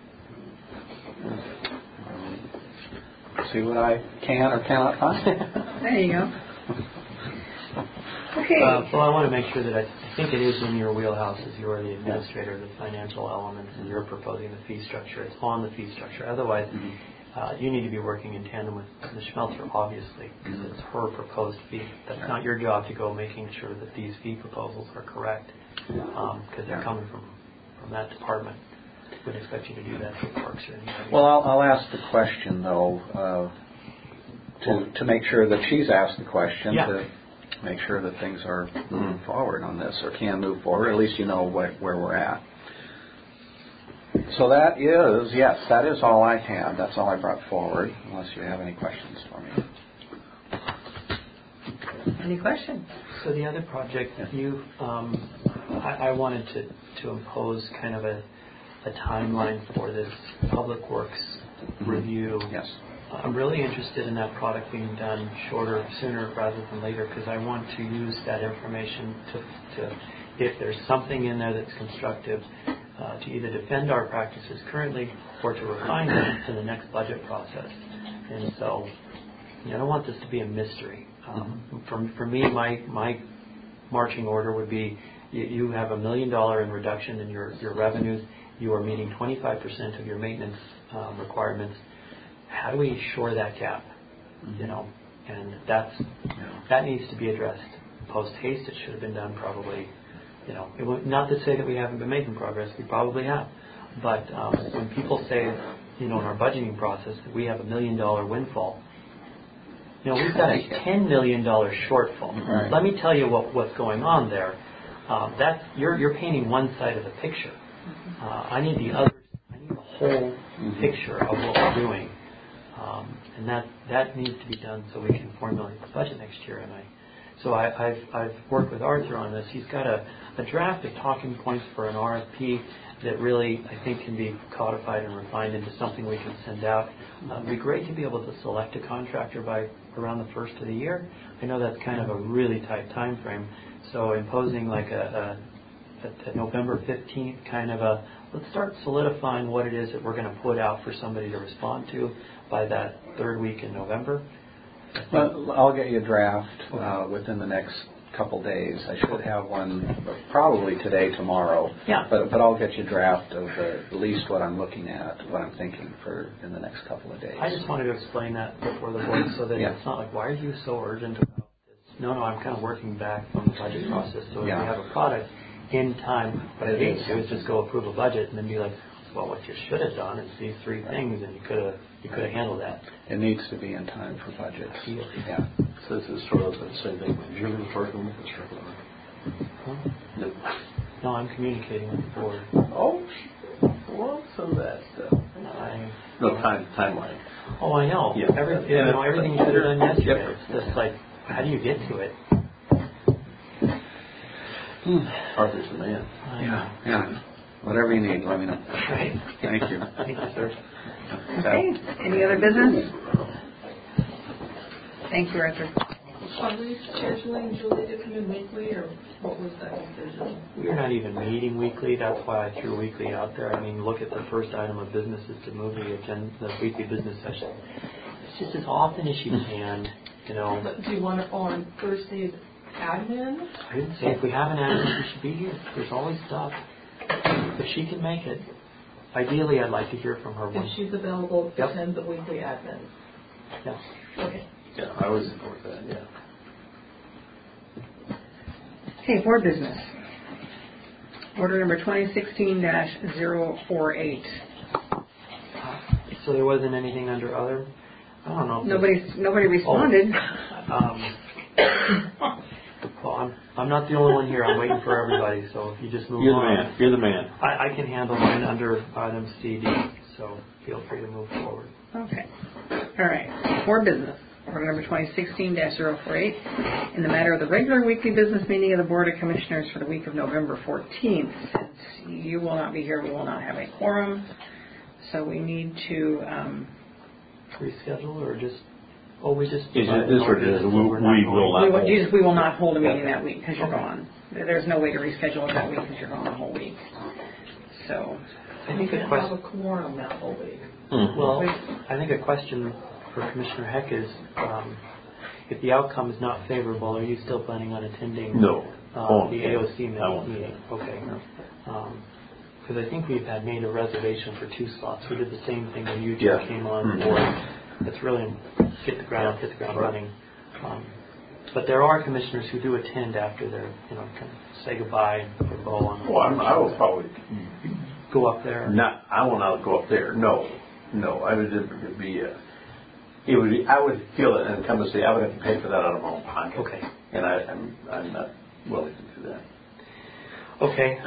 See what I can or cannot find. There you go. Okay. Well, I want to make sure that I think it is in your wheelhouse as you are the administrator of the financial elements and you're proposing the fee structure. It's on the fee structure. Otherwise, you need to be working in tandem with Ms. Schmelzer, obviously, because it's her proposed fee. That's not your job to go making sure that these fee proposals are correct, because they're coming from that department. I wouldn't expect you to do that for Parks or anything. Well, I'll ask the question, though, to make sure that she's asked the question, to make sure that things are moving forward on this, or can move forward. At least you know where we're at. So that is all I had. That's all I brought forward, unless you have any questions for me. Any questions? So the other project, I wanted to impose kind of a timeline for this Public Works review. Yes. I'm really interested in that product being done sooner rather than later, because I want to use that information to if there's something in there that's constructive, to either defend our practices currently or to refine them in the next budget process. And so I don't want this to be a mystery. For me, my marching order would be you have $1 million in reduction in your revenues. You are meeting 25% of your maintenance requirements. How do we shore that gap? And that needs to be addressed post haste. It should have been done probably. Not to say that we haven't been making progress. We probably have. But when people say, in our budgeting process that we have $1 million windfall, we've got a $10 million shortfall. Right. Let me tell you what's going on there. You're painting one side of the picture. I need the other. I need the whole picture of what we're doing, and that needs to be done so we can formulate the budget next year. And I've worked with Arthur on this. He's got a draft of talking points for an RFP that really, I think, can be codified and refined into something we can send out. It'd be great to be able to select a contractor by around the first of the year. I know that's kind of a really tight time frame. So imposing like a November 15th kind of let's start solidifying what it is that we're going to put out for somebody to respond to by that third week in November. Well, I'll get you a draft within the next couple days. I should have one probably today, tomorrow. Yeah. But I'll get you a draft of at least what I'm looking at, what I'm thinking for in the next couple of days. I just wanted to explain that before the board so that it's not like, why are you so urgent about this? No, I'm kind of working back from the budget process. So if we have a product, in time. What I think do is just go approve a budget and then be like, well, what you should have done is these three things, and you could have handled that. It needs to be in time for budget. Yeah. So this is sort of the same thing. Did you ever work on this? No, I'm communicating with the board. Oh, well, some of that stuff. No timeline. Oh, I know. Yeah. Everything you could have done yesterday. It's just like, how do you get to it? Arthur's the man. Yeah. Whatever you need, let me know. Right. Thank you. Thank you, sir. Okay. Any other business? Thank you, Arthur. Are we scheduling Julie to come in weekly, or what was that decision? We're not even meeting weekly. That's why I threw weekly out there. I mean, look at the first item of business is to move the weekly business session. It's just as often as you can, But do you want it on Thursday's admin? I didn't say if we have an admin, she should be here. There's always stuff. If she can make it, ideally I'd like to hear from her. If she's available to attend the weekly admin. Yeah. Okay. Yeah, I would support that, yeah. Okay, board business. Order number 2016-048. So there wasn't anything under other? I don't know. Nobody responded. Well, I'm not the only one here. I'm waiting for everybody. So if you just move on. You're the man. I can handle mine under item CD. So feel free to move forward. Okay. All right. Board business. Order number 2016-048. In the matter of the regular weekly business meeting of the Board of Commissioners for the week of November 14th. Since you will not be here, we will not have a quorum. So we need to reschedule or just. Oh, we just. We will not hold a meeting that week because you're gone. There's no way to reschedule it that week because you're gone the whole week. So. I think a question. Have a quorum that whole week. Well, I think a question for Commissioner Heck is, if the outcome is not favorable, are you still planning on attending? No. The AOC meeting? Okay. Because I think we've made a reservation for 2 slots. We did the same thing when you two came on board. It's really hit the ground running. But there are commissioners who do attend after they're, kind of say goodbye and put a bow on. Well, I will probably go up there. I will not go up there. No. I would be. I would feel it and come and say I would have to pay for that out of my own pocket. Okay. And I'm not willing to do that. Okay.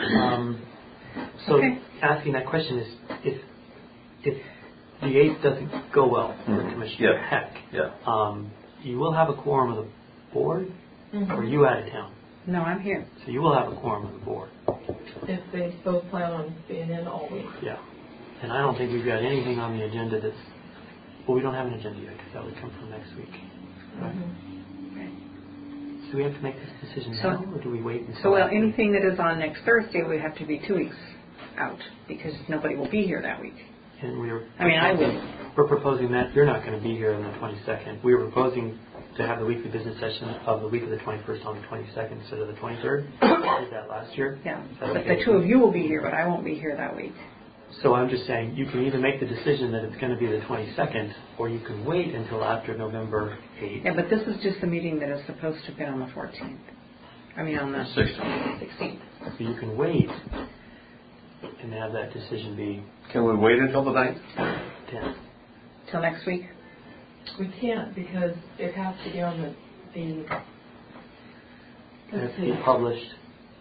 Asking that question is if the 8th doesn't go well for Commissioner Heck, you will have a quorum of the board, or are you out of town? No, I'm here. So you will have a quorum of the board. If they both plan on being in all week. Yeah. And I don't think we've got anything on the agenda that's. Well, we don't have an agenda yet because that would come from next week. Right? Right. So we have to make this decision now, or do we wait until? Anything that is on next Thursday would have to be 2 weeks out because nobody will be here that week. And I will. We're proposing that you're not going to be here on the 22nd. We were proposing to have the weekly business session of the week of the 21st on the 22nd instead of the 23rd. We did that last year. Yeah, but the 2 of you will be here, but I won't be here that week. So I'm just saying you can either make the decision that it's going to be the 22nd, or you can wait until after November 8th. Yeah, but this is just the meeting that is supposed to be on the 14th. I mean on the 16th. So you can wait and have that decision be. Can we wait until the 9th? 10th. Till next week? We can't because it has to be on the it has to be published.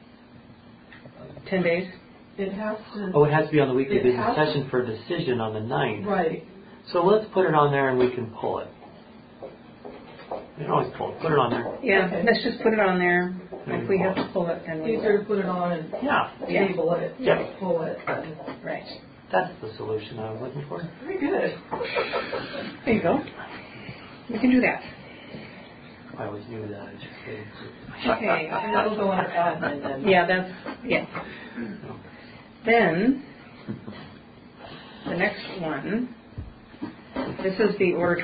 10 days? It has to. Oh, it has to be on the weekly business session for a decision on the 9th. Right. So let's put it on there and we can pull it. We can always pull it. Put it on there. Yeah, let's just put it on there. If we have to pull it, then we will. Easier to put it on and table it. Yeah. Pull it. Right. That's the solution I was looking for. Very good. There you go. We can do that. I always knew that. I just say. Okay. And that'll go under admin then. Yeah, Then, the next one, this is the order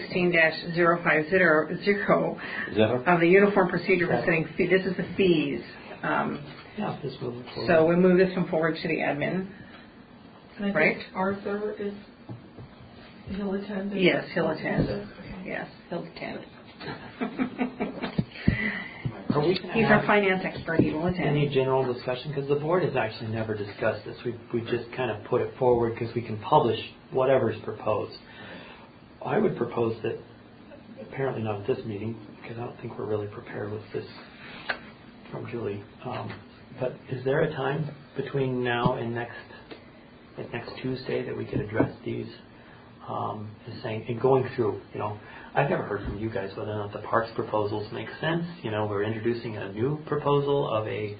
2016-050 of the uniform procedure for setting fees. This is the fees. This will move forward. So we move this one forward to the admin. And I think Arthur he'll attend? Yes, he'll attend. Yes, he'll attend. Are we going He's to our have finance expert. He will attend. any general discussion? Because the board has actually never discussed this. We just kind of put it forward because we can publish whatever's proposed. I would propose that, apparently not at this meeting, because I don't think we're really prepared with this from Julie. But is there a time between now and next Tuesday that we could address these? And going through, I've never heard from you guys whether or not the parks proposals make sense. We're introducing a new proposal of a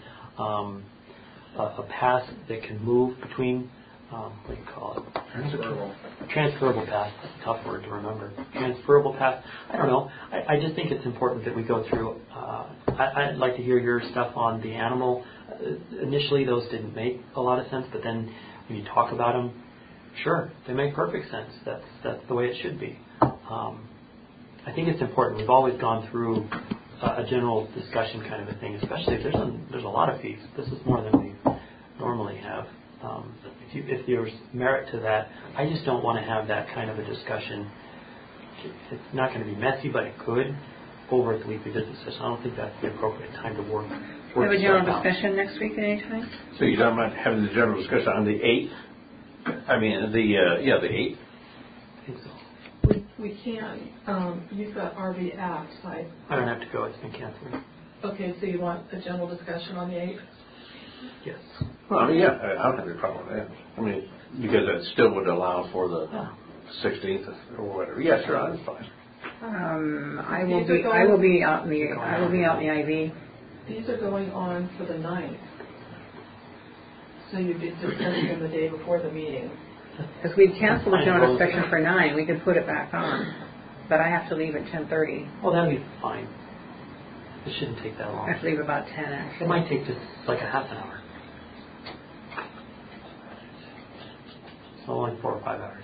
path that can move between, what do you call it? Transferable path. That's a tough word to remember. Transferable path. I don't know. I just think it's important that we go through. I'd like to hear your stuff on the animal. Initially, those didn't make a lot of sense, but then when you talk about them, sure, they make perfect sense. That's the way it should be. I think it's important. We've always gone through a general discussion kind of a thing, especially if there's a lot of fees. This is more than we normally have. If there's merit to that, I just don't want to have that kind of a discussion. It's not going to be messy, but it could over at the weekly business session. I don't think that's the appropriate time to work. We have a general discussion next week at any time? So you're talking about having the general discussion on the 8th? I mean, the 8th? I think so. We can. You've got RV Acts. I don't have to go. It's been canceled. Okay, so you want a general discussion on the 8th? Yes. Well, I mean, yeah, I don't have any problem with that. I mean, because that still would allow for the 16th or whatever. Yeah, sure, that's fine. I will be out in the IV. These are going on for the 9th. So you'd be discussing them the day before the meeting. Because we'd canceled the general discussion for 9. We could put it back on. But I have to leave at 10:30. Well, that'll be fine. It shouldn't take that long. I have to leave about 10, actually. It might take just like a half an hour. So only 4 or 5 hours.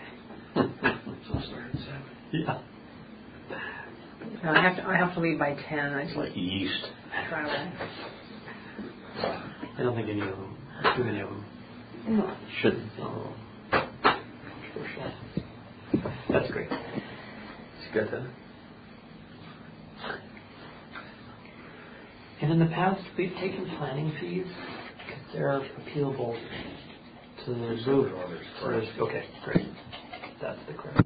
Yeah. No, I have to leave by 10. I just like yeast. Travel. I don't think any of them. Too many of them. No. Shouldn't. So, sure. That's great. It's good then. And in the past, we've taken planning fees because they're appealable to the group. Okay, great. That's the correct.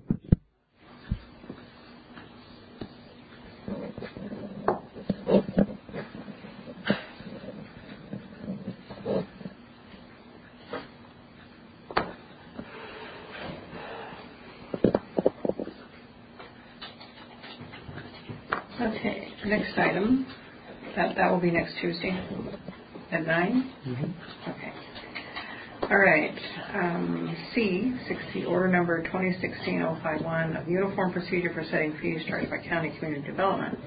Okay, next item. That will be next Tuesday at 9? Mm-hmm. Okay. All right. C, order number 2016-051 of uniform procedure for setting fees charged by county community development.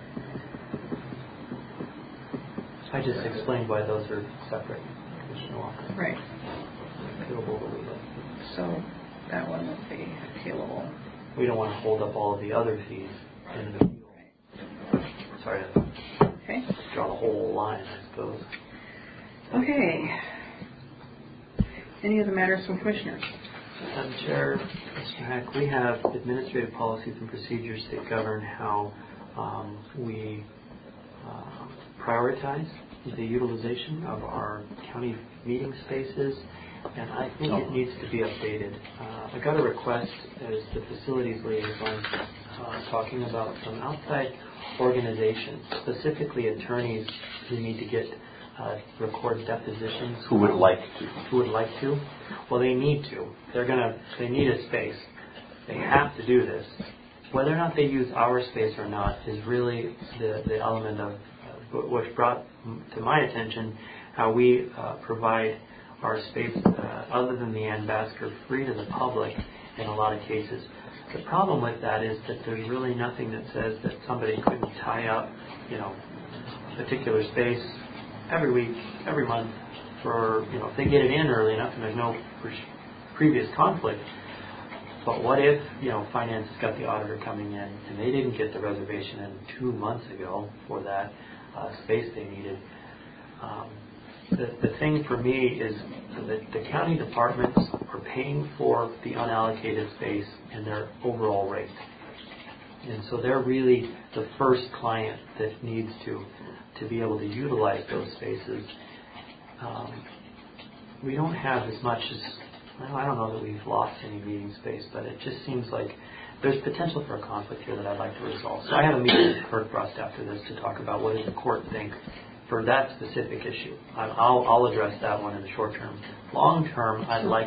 I just explained why those are separate. Commissioner Walker. Right. Appealable to legal. So that one will be appealable. We don't want to hold up all of the other fees in the appeal. Sorry to draw the whole line, I suppose. Okay. Any other matters from commissioners? Madam Chair, Mr. Hack, we have administrative policies and procedures that govern how we prioritize the utilization of our county meeting spaces, and I think it needs to be updated. I got a request as the facilities liaison talking about some outside organizations, specifically attorneys who need to get record depositions. Who would like to? Well, they need to. They need a space. They have to do this. Whether or not they use our space or not is really the element of which brought to my attention how we provide our space other than the Ann Basker free to the public in a lot of cases. The problem with that is that there's really nothing that says that somebody couldn't tie up, a particular space every week, every month for, if they get it in early enough and there's no previous conflict. But what if, finance got the auditor coming in and they didn't get the reservation in 2 months ago for that space they needed? The thing for me is that the county departments are paying for the unallocated space in their overall rate. And so they're really the first client that needs to to be able to utilize those spaces, we don't have as much as, well, I don't know that we've lost any meeting space, but it just seems like there's potential for a conflict here that I'd like to resolve. So I have a meeting with Kirk Rust after this to talk about what does the court think for that specific issue. I'll address that one in the short term. Long term, I'd like...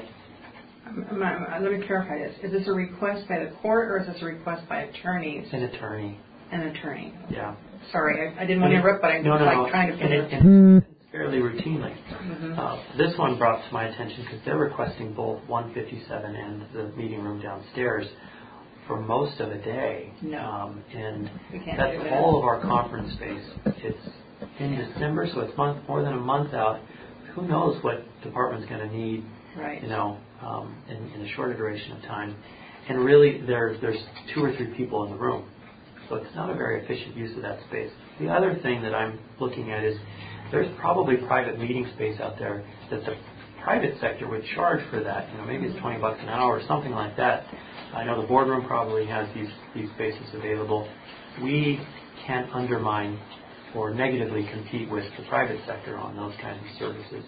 Let me clarify this. Is this a request by the court or is this a request by attorneys? An attorney. An attorney. Yeah. Sorry, I didn't want to interrupt, but I'm trying to finish. And it's fairly routinely. Mm-hmm. This one brought to my attention because they're requesting both 157 and the meeting room downstairs for most of a day. No. And that's all of our conference space. It's in December, so it's more than a month out. Who knows what department's going to need, right. in a shorter duration of time. And really, there's 2 or 3 people in the room. So it's not a very efficient use of that space. The other thing that I'm looking at is there's probably private meeting space out there that the private sector would charge for that. Maybe it's $20 an hour or something like that. I know the boardroom probably has these spaces available. We can't undermine or negatively compete with the private sector on those kinds of services.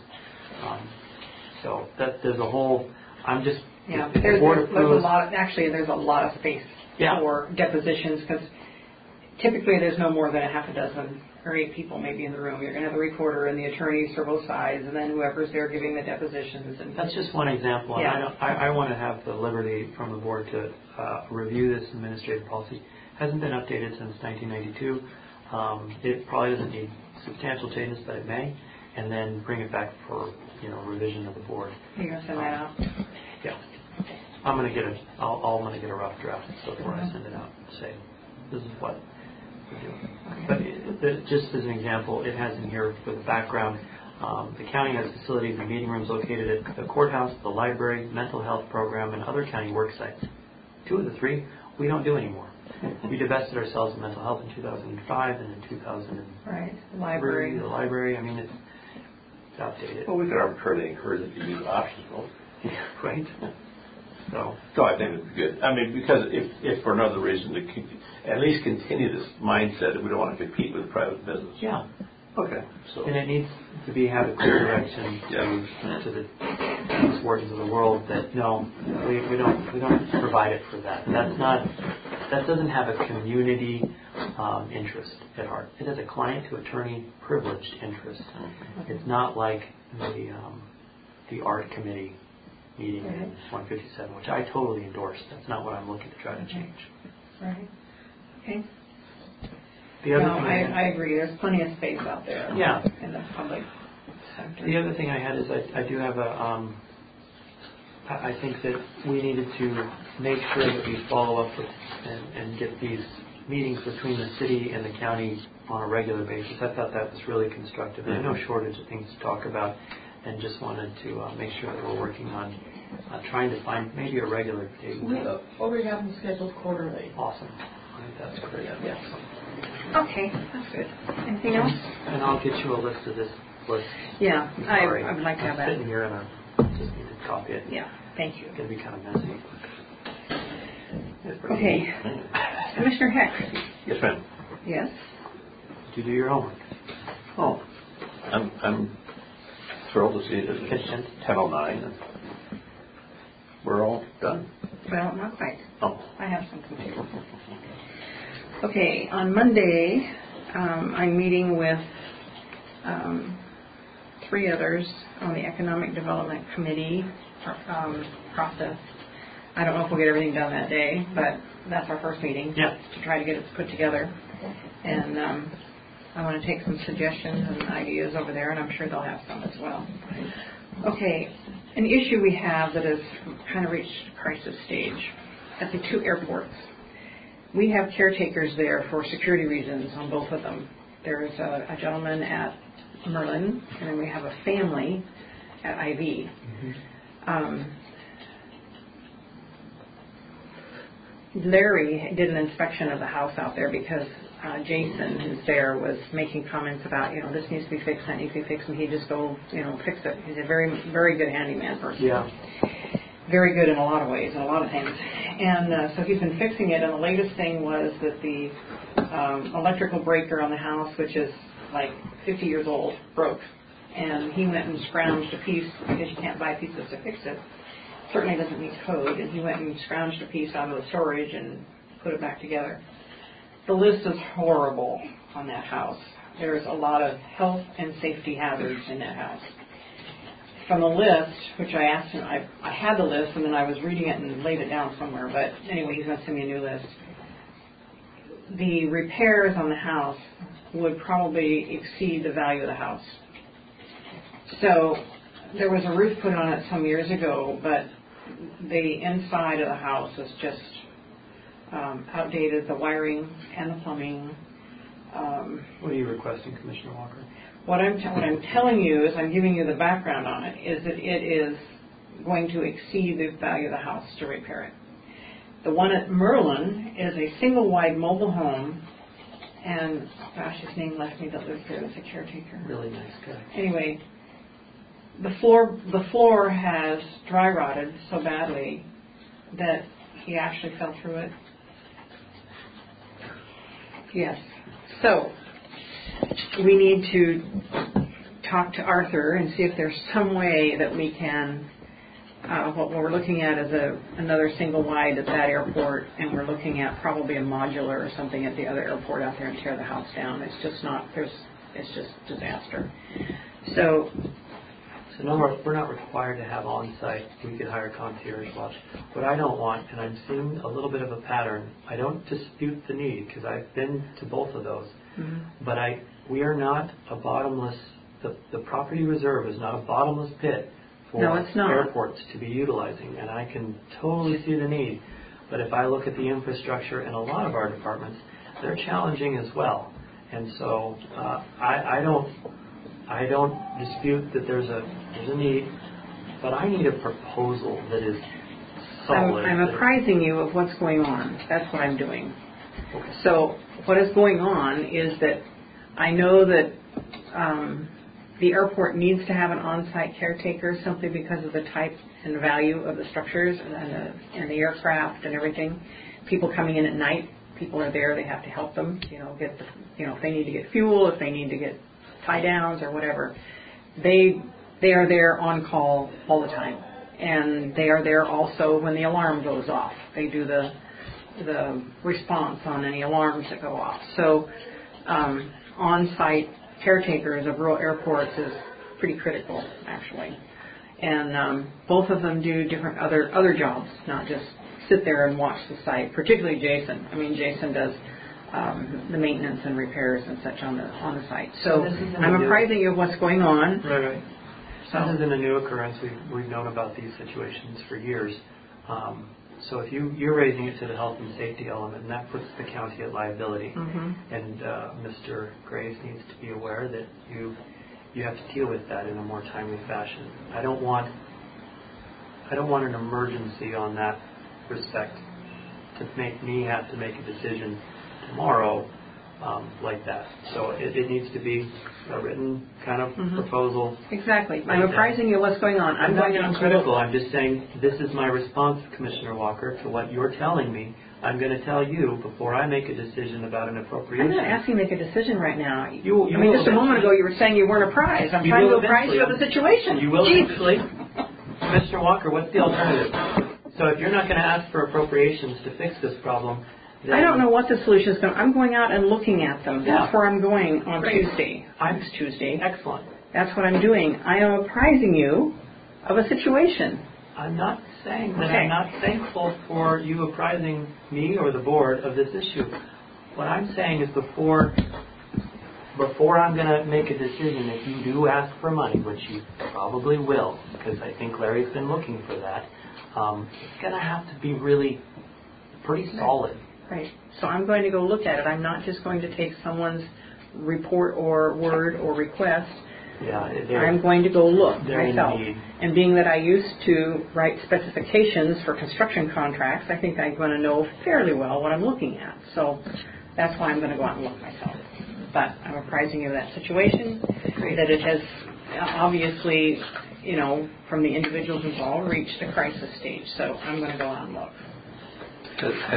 So that there's a whole. I'm just. Yeah, there's a lot. There's a lot of space for depositions because typically there's no more than a half a dozen or 8 people maybe in the room. You're going to have the recorder and the attorneys for both sides, and then whoever's there giving the depositions. And that's just one example. Yeah. And I want to have the liberty from the board to review this administrative policy. Hasn't been updated since 1992. It probably doesn't need substantial changes, but it may, and then bring it back for revision of the board. You're going to send that out? Yeah. I'm going to get a rough draft before I send it out. Say this is what we're doing. But just as an example, it has in here for the background. The county has facilities and meeting rooms located at the courthouse, the library, mental health program, and other county work sites. 2 of the 3 we don't do anymore. We divested ourselves of mental health in 2005 and in 2003. Right. Library. The library. I mean, it's outdated. Well, we could arbitrarily encourage it to use optional. Right. So I think it's good. I mean, because if for another reason to at least continue this mindset that we don't want to compete with private business. Yeah. Okay. So. And it needs to have a clear direction to the wardens of the world that no, we don't provide it for that. That doesn't have a community interest at heart. It has a client to attorney privileged interest. It's not like the art committee meeting in 157, which I totally endorse. That's not what I'm looking to try to change. Right. Okay. The other thing I agree. There's plenty of space out there. Yeah. In the public sector. The other thing I had is I do have I think that we needed to make sure that we follow up with and get these meetings between the city and the county on a regular basis. I thought that was really constructive. And I know shortage of things to talk about, and just wanted to make sure that we're working on trying to find maybe a regular date. We have them scheduled quarterly. Awesome. I think that's great. Yes. Okay, that's good. Anything else? And I'll get you a list of this list. Yeah, I would like to have that. Sitting here and I just need to copy it. Yeah, thank you. It's going to be kind of messy. Okay. Commissioner Heck. Yes, ma'am. Yes? Did you do your homework? Oh, I'm thrilled to see that it's 10:09 and we're all done. Well, not quite. Oh. I have some computer. Okay, on Monday, I'm meeting with 3 others on the Economic Development Committee process. I don't know if we'll get everything done that day, but that's our first meeting to try to get it put together. And I want to take some suggestions and ideas over there, and I'm sure they'll have some as well. Okay, an issue we have that has kind of reached crisis stage at the 2 airports. We have caretakers there for security reasons on both of them. There's a gentleman at Merlin, and then we have a family at IV. Larry did an inspection of the house out there because Jason, who's there, was making comments about, this needs to be fixed, that needs to be fixed, and he'd just go, fix it. He's a very, very good handyman person. Yeah. Very good in a lot of ways, in a lot of things. And so he's been fixing it, and the latest thing was that the electrical breaker on the house, which is like 50 years old, broke. And he went and scrounged a piece, because you can't buy pieces to fix it. Certainly doesn't meet code, and he went and scrounged a piece out of the storage and put it back together. The list is horrible on that house. There's a lot of health and safety hazards in that house. From the list, which I asked him, I had the list and then I was reading it and laid it down somewhere, but anyway, he's going to send me a new list. The repairs on the house would probably exceed the value of the house. So there was a roof put on it some years ago, but the inside of the house is just outdated, the wiring and the plumbing. What are you requesting, Commissioner Walker? What I'm telling you is, I'm giving you the background on it, is that it is going to exceed the value of the house to repair it. The one at Merlin is a single-wide mobile home, and gosh, his name left me that lives there as a caretaker. Really nice guy. Anyway, the floor has dry rotted so badly that he actually fell through it. Yes. So we need to talk to Arthur and see if there's some way that we can, what we're looking at is another single wide at that airport, and we're looking at probably a modular or something at the other airport out there and tear the house down. It's just not, it's just disaster. So no, we're not required to have on-site. We could hire concierge watch. What I don't want, and I'm seeing a little bit of a pattern, I don't dispute the need because I've been to both of those. Mm-hmm. But we are not a bottomless, the property reserve is not a bottomless pit for airports to be utilizing. And I can totally see the need. But if I look at the infrastructure in a lot of our departments, they're challenging as well. And so I don't dispute that there's a need, but I need a proposal that is solid. I'm apprising you of what's going on. That's what I'm doing. Okay. So what is going on is that I know that the airport needs to have an on-site caretaker simply because of the type and value of the structures and the aircraft and everything. People coming in at night, people are there. They have to help them. If they need to get fuel, if they need to get tie downs or whatever, they are there on call all the time, and they are there also when the alarm goes off. They do the response on any alarms that go off. So on-site caretakers of rural airports is pretty critical, actually, and both of them do different other jobs, not just sit there and watch the site. Particularly Jason. I mean, Jason does the maintenance and repairs and such on the site. So I'm apprising you of what's going on. Right. So this isn't a new occurrence. We've known about these situations for years. So if you're raising it to the health and safety element, and that puts the county at liability, mm-hmm. and Mr. Graves needs to be aware that you have to deal with that in a more timely fashion. I don't want an emergency on that respect to make me have to make a decision tomorrow like that. So it needs to be a written kind of mm-hmm. proposal. Exactly. I'm apprising you of what's going on. I'm not being critical. I'm just saying this is my response, Commissioner Walker, to what you're telling me. I'm going to tell you before I make a decision about an appropriation. I'm not asking you to make a decision right now. You just a moment ago you were saying you weren't apprised. I'm trying to apprise you of the situation. You will eventually. Commissioner Walker, what's the alternative? So if you're not going to ask for appropriations to fix this problem, I don't know what the solution is going to be. I'm going out and looking at them. Yeah. That's where I'm going on Great. Tuesday. Next Tuesday. Excellent. That's what I'm doing. I am apprising you of a situation. I'm not saying that I'm not thankful for you apprising me or the board of this issue. What I'm saying is before I'm going to make a decision, if you do ask for money, which you probably will, because I think Larry's been looking for that, it's going to have to be really pretty solid. Right. So I'm going to go look at it. I'm not just going to take someone's report or word or request. Yeah, I'm going to go look myself. Indeed. And being that I used to write specifications for construction contracts, I think I'm going to know fairly well what I'm looking at. So that's why I'm going to go out and look myself. But I'm apprising you of that situation, that it has obviously, from the individuals involved, reached a crisis stage. So I'm going to go out and look.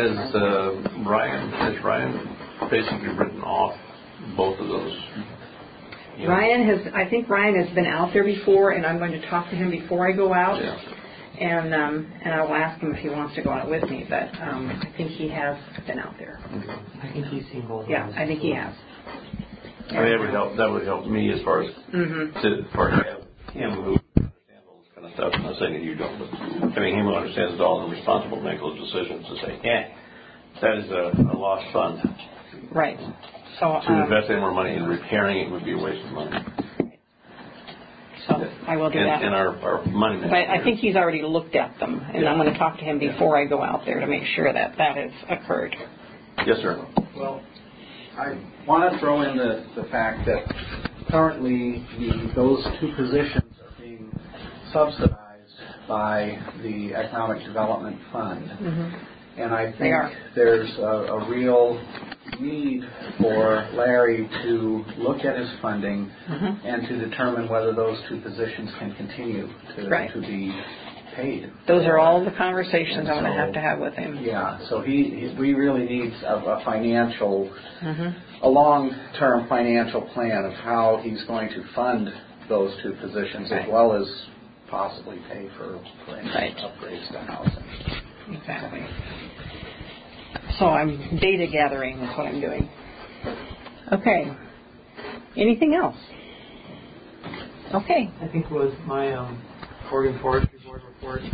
Has Ryan basically written off both of those I think Ryan has been out there before, and I'm going to talk to him before I go out. Yeah. And I will ask him if he wants to go out with me, but I think he has been out there. I think he's seen both. Yeah, I think he has. I mean, that would help me as far as him who understands all this kind of stuff. I'm not saying that you don't, but having him who understands it all and responsible to make those decisions to say, that is a lost fund. Right. So to invest any more money in repairing it would be a waste of money. So I will do that. And our money manager. But I think he's already looked at them, and I'm going to talk to him before I go out there to make sure that has occurred. Yes, sir. Well, I want to throw in the fact that currently those two positions are being subsidized by the Economic Development Fund. Mm-hmm. And I think there's a real need for Larry to look at his funding and to determine whether those two positions can continue to be paid. Those are all the conversations I'm going to have with him. Yeah, so we really need a financial, a long-term financial plan of how he's going to fund those two positions as well as possibly pay for any upgrades to housing. Exactly. So I'm data gathering is what I'm doing. Okay. Anything else? Okay. I think was my Oregon Forestry Board report.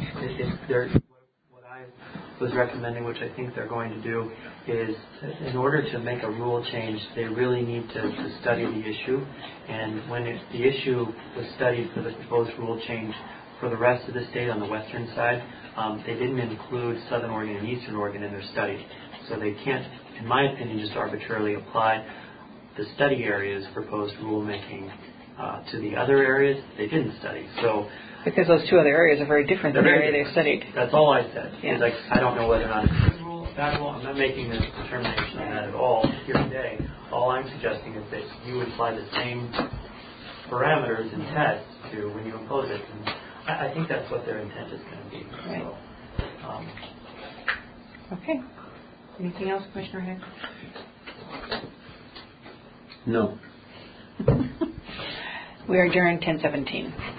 What I was recommending, which I think they're going to do, is in order to make a rule change, they really need to study the issue. And when the issue was studied for the proposed rule change for the rest of the state on the western side, they didn't include Southern Oregon and Eastern Oregon in their study. So they can't, in my opinion, just arbitrarily apply the study areas proposed rulemaking to the other areas they didn't study. So because those two other areas are very different than the area they studied. That's all I said. Yeah. Like, I don't know whether or not it's a good rule, bad rule. I'm not making this determination on that at all here today. All I'm suggesting is that you apply the same parameters and tests to when you impose it. And I think that's what their intent is going to be. Right. So, okay. Anything else, Commissioner Hicks? No. We are adjourned 10:17.